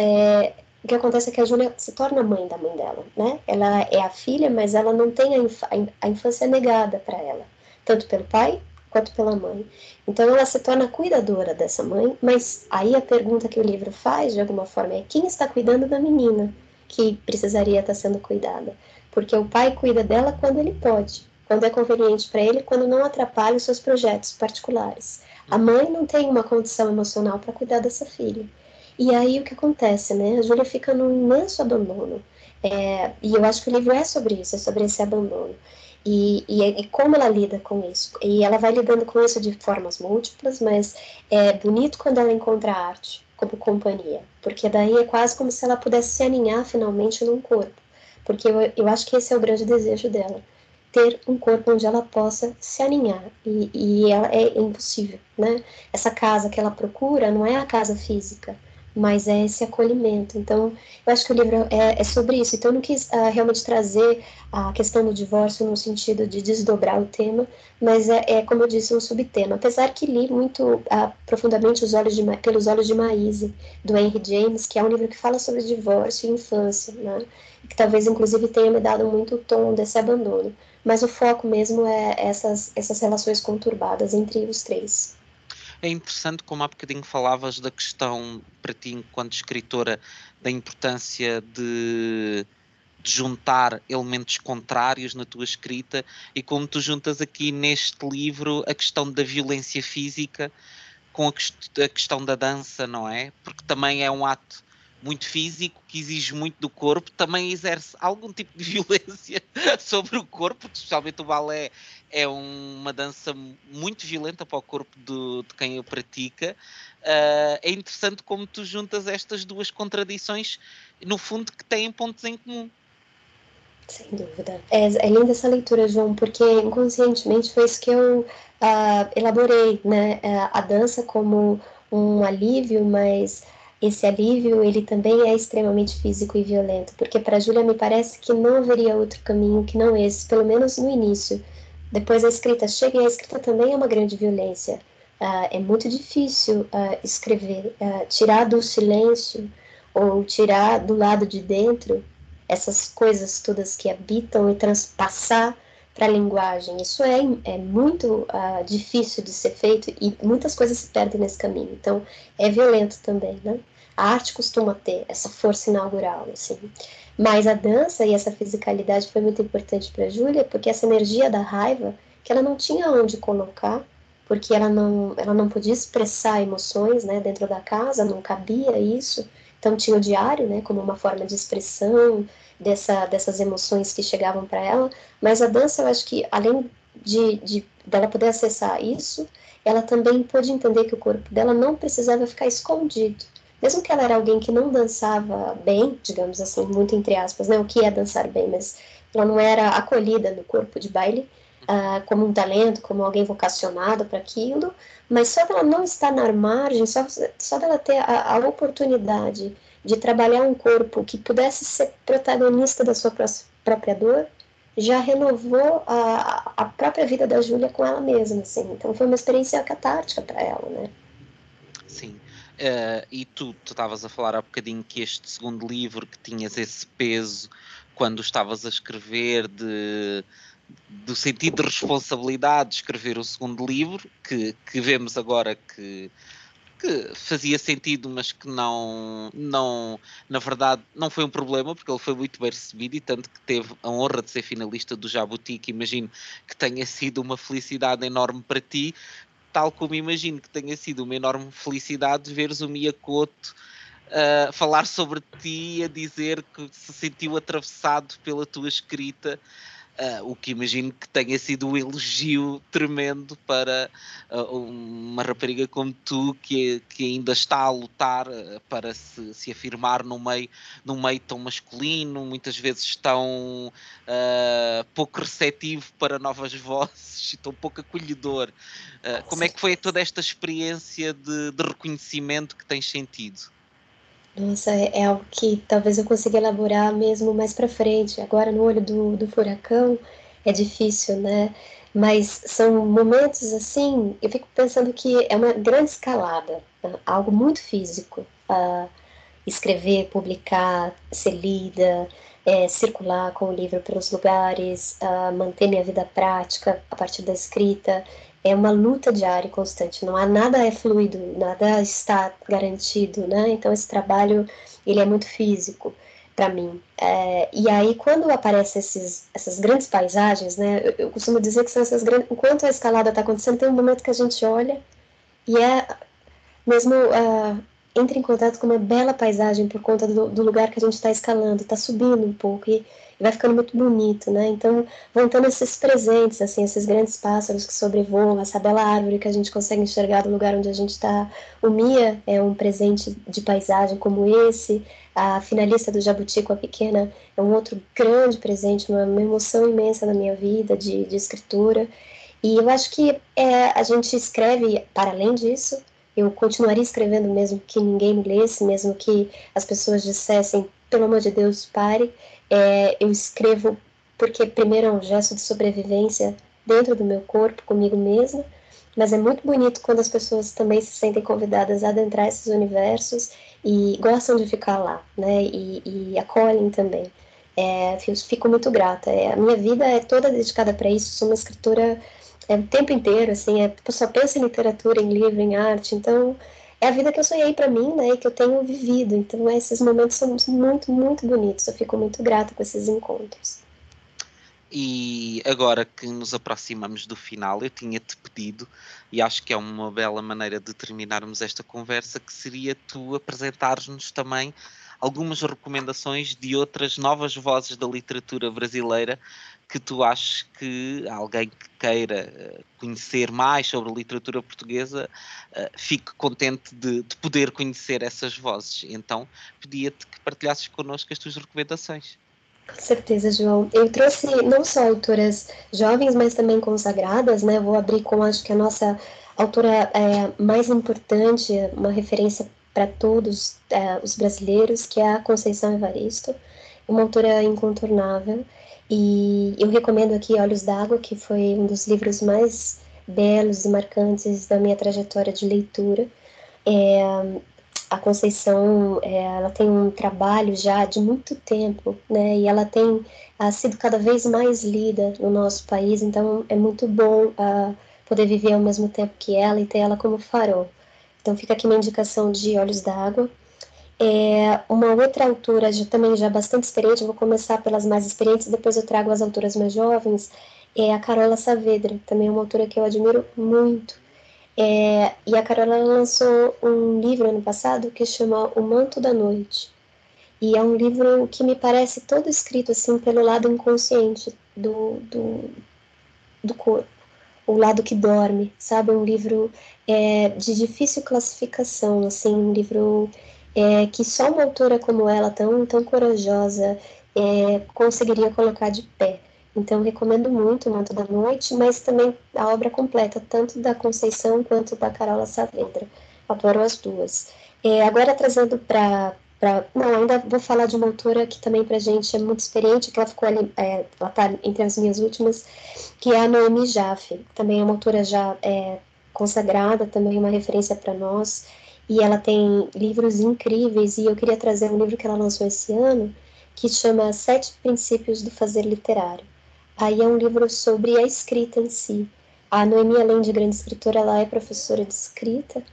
é, o que acontece é que a Júlia se torna mãe da mãe dela, né? Ela é a filha, mas ela não tem a, inf a infância negada para ela, tanto pelo pai quanto pela mãe. Então ela se torna cuidadora dessa mãe, mas aí a pergunta que o livro faz, de alguma forma, é quem está cuidando da menina que precisaria estar sendo cuidada? Porque o pai cuida dela quando ele pode, quando é conveniente para ele, quando não atrapalha os seus projetos particulares. A mãe não tem uma condição emocional para cuidar dessa filha. E aí o que acontece, né? A Júlia fica num imenso abandono. É, e eu acho que o livro é sobre isso, é sobre esse abandono. E, e, e como ela lida com isso. E ela vai lidando com isso de formas múltiplas, mas é bonito quando ela encontra a arte como companhia, porque daí é quase como se ela pudesse se aninhar finalmente num corpo. Porque eu, eu acho que esse é o grande desejo dela, ter um corpo onde ela possa se aninhar. E, e ela, é, é impossível, né? Essa casa que ela procura não é a casa física, mas é esse acolhimento. Então, eu acho que o livro é, é sobre isso. Então, eu não quis uh, realmente trazer a questão do divórcio no sentido de desdobrar o tema, mas é, é como eu disse, um subtema. Apesar que li muito uh, profundamente os olhos de, pelos olhos de Maíse, do Henry James, que é um livro que fala sobre divórcio e infância, né? Que talvez, inclusive, tenha me dado muito o tom desse abandono. Mas o foco mesmo é essas, essas relações conturbadas entre os três. É interessante como há bocadinho falavas da questão, para ti, enquanto escritora, da importância de, de juntar elementos contrários na tua escrita e como tu juntas aqui neste livro a questão da violência física com a, quest a questão da dança, não é? Porque também é um ato muito físico, que exige muito do corpo, também exerce algum tipo de violência sobre o corpo, especialmente o balé é um, uma dança muito violenta para o corpo do, de quem o pratica. Uh, é interessante como tu juntas estas duas contradições, no fundo, que têm pontos em comum. Sem dúvida. É, é linda essa leitura, João, porque inconscientemente foi isso que eu uh, elaborei, né? Uh, a dança como um alívio, mas esse alívio ele também é extremamente físico e violento, porque para Júlia me parece que não haveria outro caminho que não esse, pelo menos no início. Depois a escrita chega e a escrita também é uma grande violência. Uh, é muito difícil uh, escrever, uh, tirar do silêncio ou tirar do lado de dentro essas coisas todas que habitam e transpassar para a linguagem. Isso é, é muito uh, difícil de ser feito e muitas coisas se perdem nesse caminho. Então, é violento também, né? A arte costuma ter essa força inaugural, assim. Mas a dança e essa fisicalidade foi muito importante para a Júlia, porque essa energia da raiva, que ela não tinha onde colocar, porque ela não, ela não podia expressar emoções, né, dentro da casa, não cabia isso. Então tinha o diário, né, como uma forma de expressão dessa, dessas emoções que chegavam para ela, mas a dança, eu acho que além de, de dela poder acessar isso, ela também pôde entender que o corpo dela não precisava ficar escondido, mesmo que ela era alguém que não dançava bem, digamos assim, muito entre aspas, né, o que é dançar bem, mas ela não era acolhida no corpo de baile, uh, como um talento, como alguém vocacionado para aquilo, mas só dela não estar na margem, só, só dela ter a, a oportunidade de trabalhar um corpo que pudesse ser protagonista da sua própria dor, já renovou a, a própria vida da Júlia com ela mesma, assim. Então foi uma experiência catártica para ela, né? Sim. Uh, e tu estavas a falar há bocadinho que este segundo livro, que tinhas esse peso quando estavas a escrever de, do sentido de responsabilidade de escrever o segundo livro, que, que vemos agora que, que fazia sentido, mas que não, não, na verdade, não foi um problema, porque ele foi muito bem recebido, e tanto que teve a honra de ser finalista do Jabuti, que imagino que tenha sido uma felicidade enorme para ti, tal como imagino que tenha sido uma enorme felicidade de veres o Miyakoto uh, falar sobre ti, a dizer que se sentiu atravessado pela tua escrita. Uh, o que imagino que tenha sido um elogio tremendo para uh, uma rapariga como tu, que, que ainda está a lutar uh, para se, se afirmar num meio, num meio tão masculino, muitas vezes tão uh, pouco receptivo para novas vozes, tão pouco acolhedor. Uh, como é que foi toda esta experiência de, de reconhecimento que tens sentido? Nossa, é, é algo que talvez eu consiga elaborar mesmo mais para frente. Agora, no olho do, do furacão, é difícil, né? Mas são momentos assim, eu fico pensando que é uma grande escalada, né? Algo muito físico. Uh, escrever, publicar, ser lida, é, circular com o livro pelos lugares, uh, manter minha vida prática a partir da escrita. É uma luta diária e constante, não há nada é fluido, nada está garantido, né? Então esse trabalho, ele é muito físico para mim. É, e aí quando aparecem esses, essas grandes paisagens, né? Eu, eu costumo dizer que são essas grandes... Enquanto a escalada está acontecendo, tem um momento que a gente olha e é mesmo uh, entra em contato com uma bela paisagem por conta do, do lugar que a gente está escalando, está subindo um pouco e, e vai ficando muito bonito, né? Então, vão tendo esses presentes, assim, esses grandes pássaros que sobrevoam, essa bela árvore que a gente consegue enxergar do lugar onde a gente está. O Mia é um presente de paisagem como esse, a finalista do Jabuti com a Pequena é um outro grande presente, uma, uma emoção imensa na minha vida de, de escritura. E eu acho que é, a gente escreve, para além disso, eu continuaria escrevendo mesmo que ninguém me lesse, mesmo que as pessoas dissessem, pelo amor de Deus, pare. É, eu escrevo porque, primeiro, é um gesto de sobrevivência dentro do meu corpo, comigo mesma, mas é muito bonito quando as pessoas também se sentem convidadas a adentrar esses universos e gostam de ficar lá, né, e, e acolhem também. É, fico muito grata. É, a minha vida é toda dedicada para isso, sou uma escritora é, o tempo inteiro, assim, é, só penso em literatura, em livro, em arte, então é a vida que eu sonhei para mim, né, e que eu tenho vivido, então esses momentos são muito, muito bonitos, eu fico muito grata com esses encontros. E agora que nos aproximamos do final, eu tinha-te pedido, e acho que é uma bela maneira de terminarmos esta conversa, que seria tu apresentares-nos também algumas recomendações de outras novas vozes da literatura brasileira que tu achas que alguém que queira conhecer mais sobre a literatura portuguesa fique contente de, de poder conhecer essas vozes. Então, pedia-te que partilhasses connosco as tuas recomendações. Com certeza, João. Eu trouxe não só autoras jovens, mas também consagradas, né? Eu vou abrir com, acho que a nossa autora é, mais importante, uma referência para todos é, os brasileiros, que é a Conceição Evaristo, uma autora incontornável. E eu recomendo aqui Olhos d'Água, que foi um dos livros mais belos e marcantes da minha trajetória de leitura. É, a Conceição, é, ela tem um trabalho já de muito tempo, né, e ela tem uh, sido cada vez mais lida no nosso país, então é muito bom uh, poder viver ao mesmo tempo que ela e ter ela como farol. Então fica aqui uma indicação de Olhos d'Água. É, uma outra autora, já, também já bastante experiente, vou começar pelas mais experientes, depois eu trago as autoras mais jovens, é a Carola Saavedra, também é uma autora que eu admiro muito. É, e a Carola lançou um livro ano passado que chama O Manto da Noite. E é um livro que me parece todo escrito assim pelo lado inconsciente do, do, do corpo, o lado que dorme, sabe? Um livro é, de difícil classificação, assim, um livro é, que só uma autora como ela, tão, tão corajosa, é, conseguiria colocar de pé. Então, recomendo muito o Manto da Noite, mas também a obra completa, tanto da Conceição quanto da Carola Saavedra. Adoro as duas. É, agora, trazendo para... Não, ainda vou falar de uma autora que também para a gente é muito experiente, que ela ficou ali, é, ela está entre as minhas últimas, que é a Noemi Jaffe. Também é uma autora já é, consagrada, também uma referência para nós. E ela tem livros incríveis, e eu queria trazer um livro que ela lançou esse ano, que chama Sete Princípios do Fazer Literário. Aí é um livro sobre a escrita em si. A Noemi, além de grande escritora, ela é professora de escrita,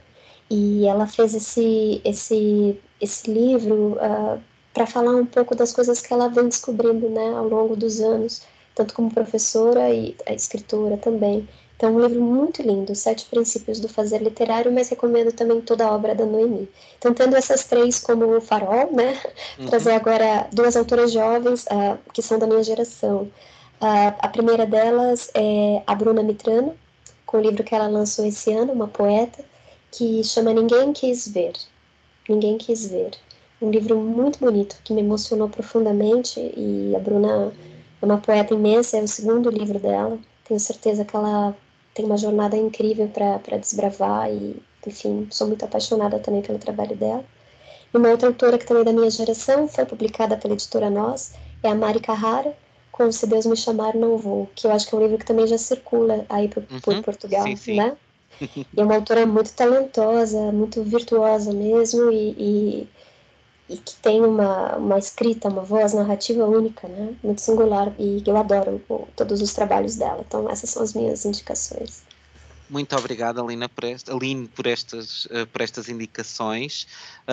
e ela fez esse, esse, esse livro uh, para falar um pouco das coisas que ela vem descobrindo, né, ao longo dos anos, tanto como professora e a escritora também. Então, um livro muito lindo, Sete Princípios do Fazer Literário, mas recomendo também toda a obra da Noemi. Então, tendo essas três como farol, né, Uhum. trazer agora duas autoras jovens uh, que são da minha geração. Uh, a primeira delas é a Bruna Mitrano, com o livro que ela lançou esse ano, uma poeta, que chama Ninguém Quis Ver. Ninguém Quis Ver. Um livro muito bonito, que me emocionou profundamente, e a Bruna é uma poeta imensa, é o segundo livro dela. Tenho certeza que ela tem uma jornada incrível para desbravar e, enfim, sou muito apaixonada também pelo trabalho dela. E uma outra autora que também é da minha geração, foi publicada pela editora Nós, é a Mari Carrara, com Se Deus Me Chamar Não Vou, que eu acho que é um livro que também já circula aí por, por Uhum. Sim, Portugal, sim. né? E é uma autora muito talentosa, muito virtuosa mesmo, e, e, e que tem uma, uma escrita, uma voz narrativa única, né? Muito singular, e eu adoro o, todos os trabalhos dela. Então, essas são as minhas indicações. Muito obrigado, Alina, por esta, Aline, por estas, uh, por estas indicações.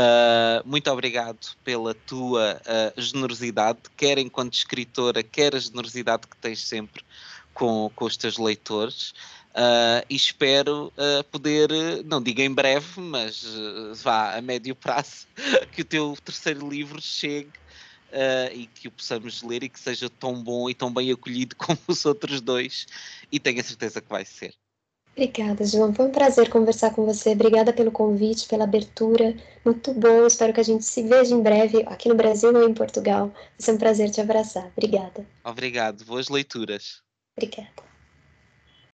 Uh, muito obrigado pela tua uh, generosidade, quer enquanto escritora, quer a generosidade que tens sempre com, com os teus leitores. Uh, e espero uh, poder, não digo em breve, mas uh, vá a médio prazo, que o teu terceiro livro chegue uh, e que o possamos ler e que seja tão bom e tão bem acolhido como os outros dois, e tenho a certeza que vai ser. Obrigada, João. Foi um prazer conversar com você. Obrigada pelo convite, pela abertura. Muito bom. Espero que a gente se veja em breve aqui no Brasil ou em Portugal. Vai ser um prazer te abraçar. Obrigada. Obrigado, boas leituras. Obrigada.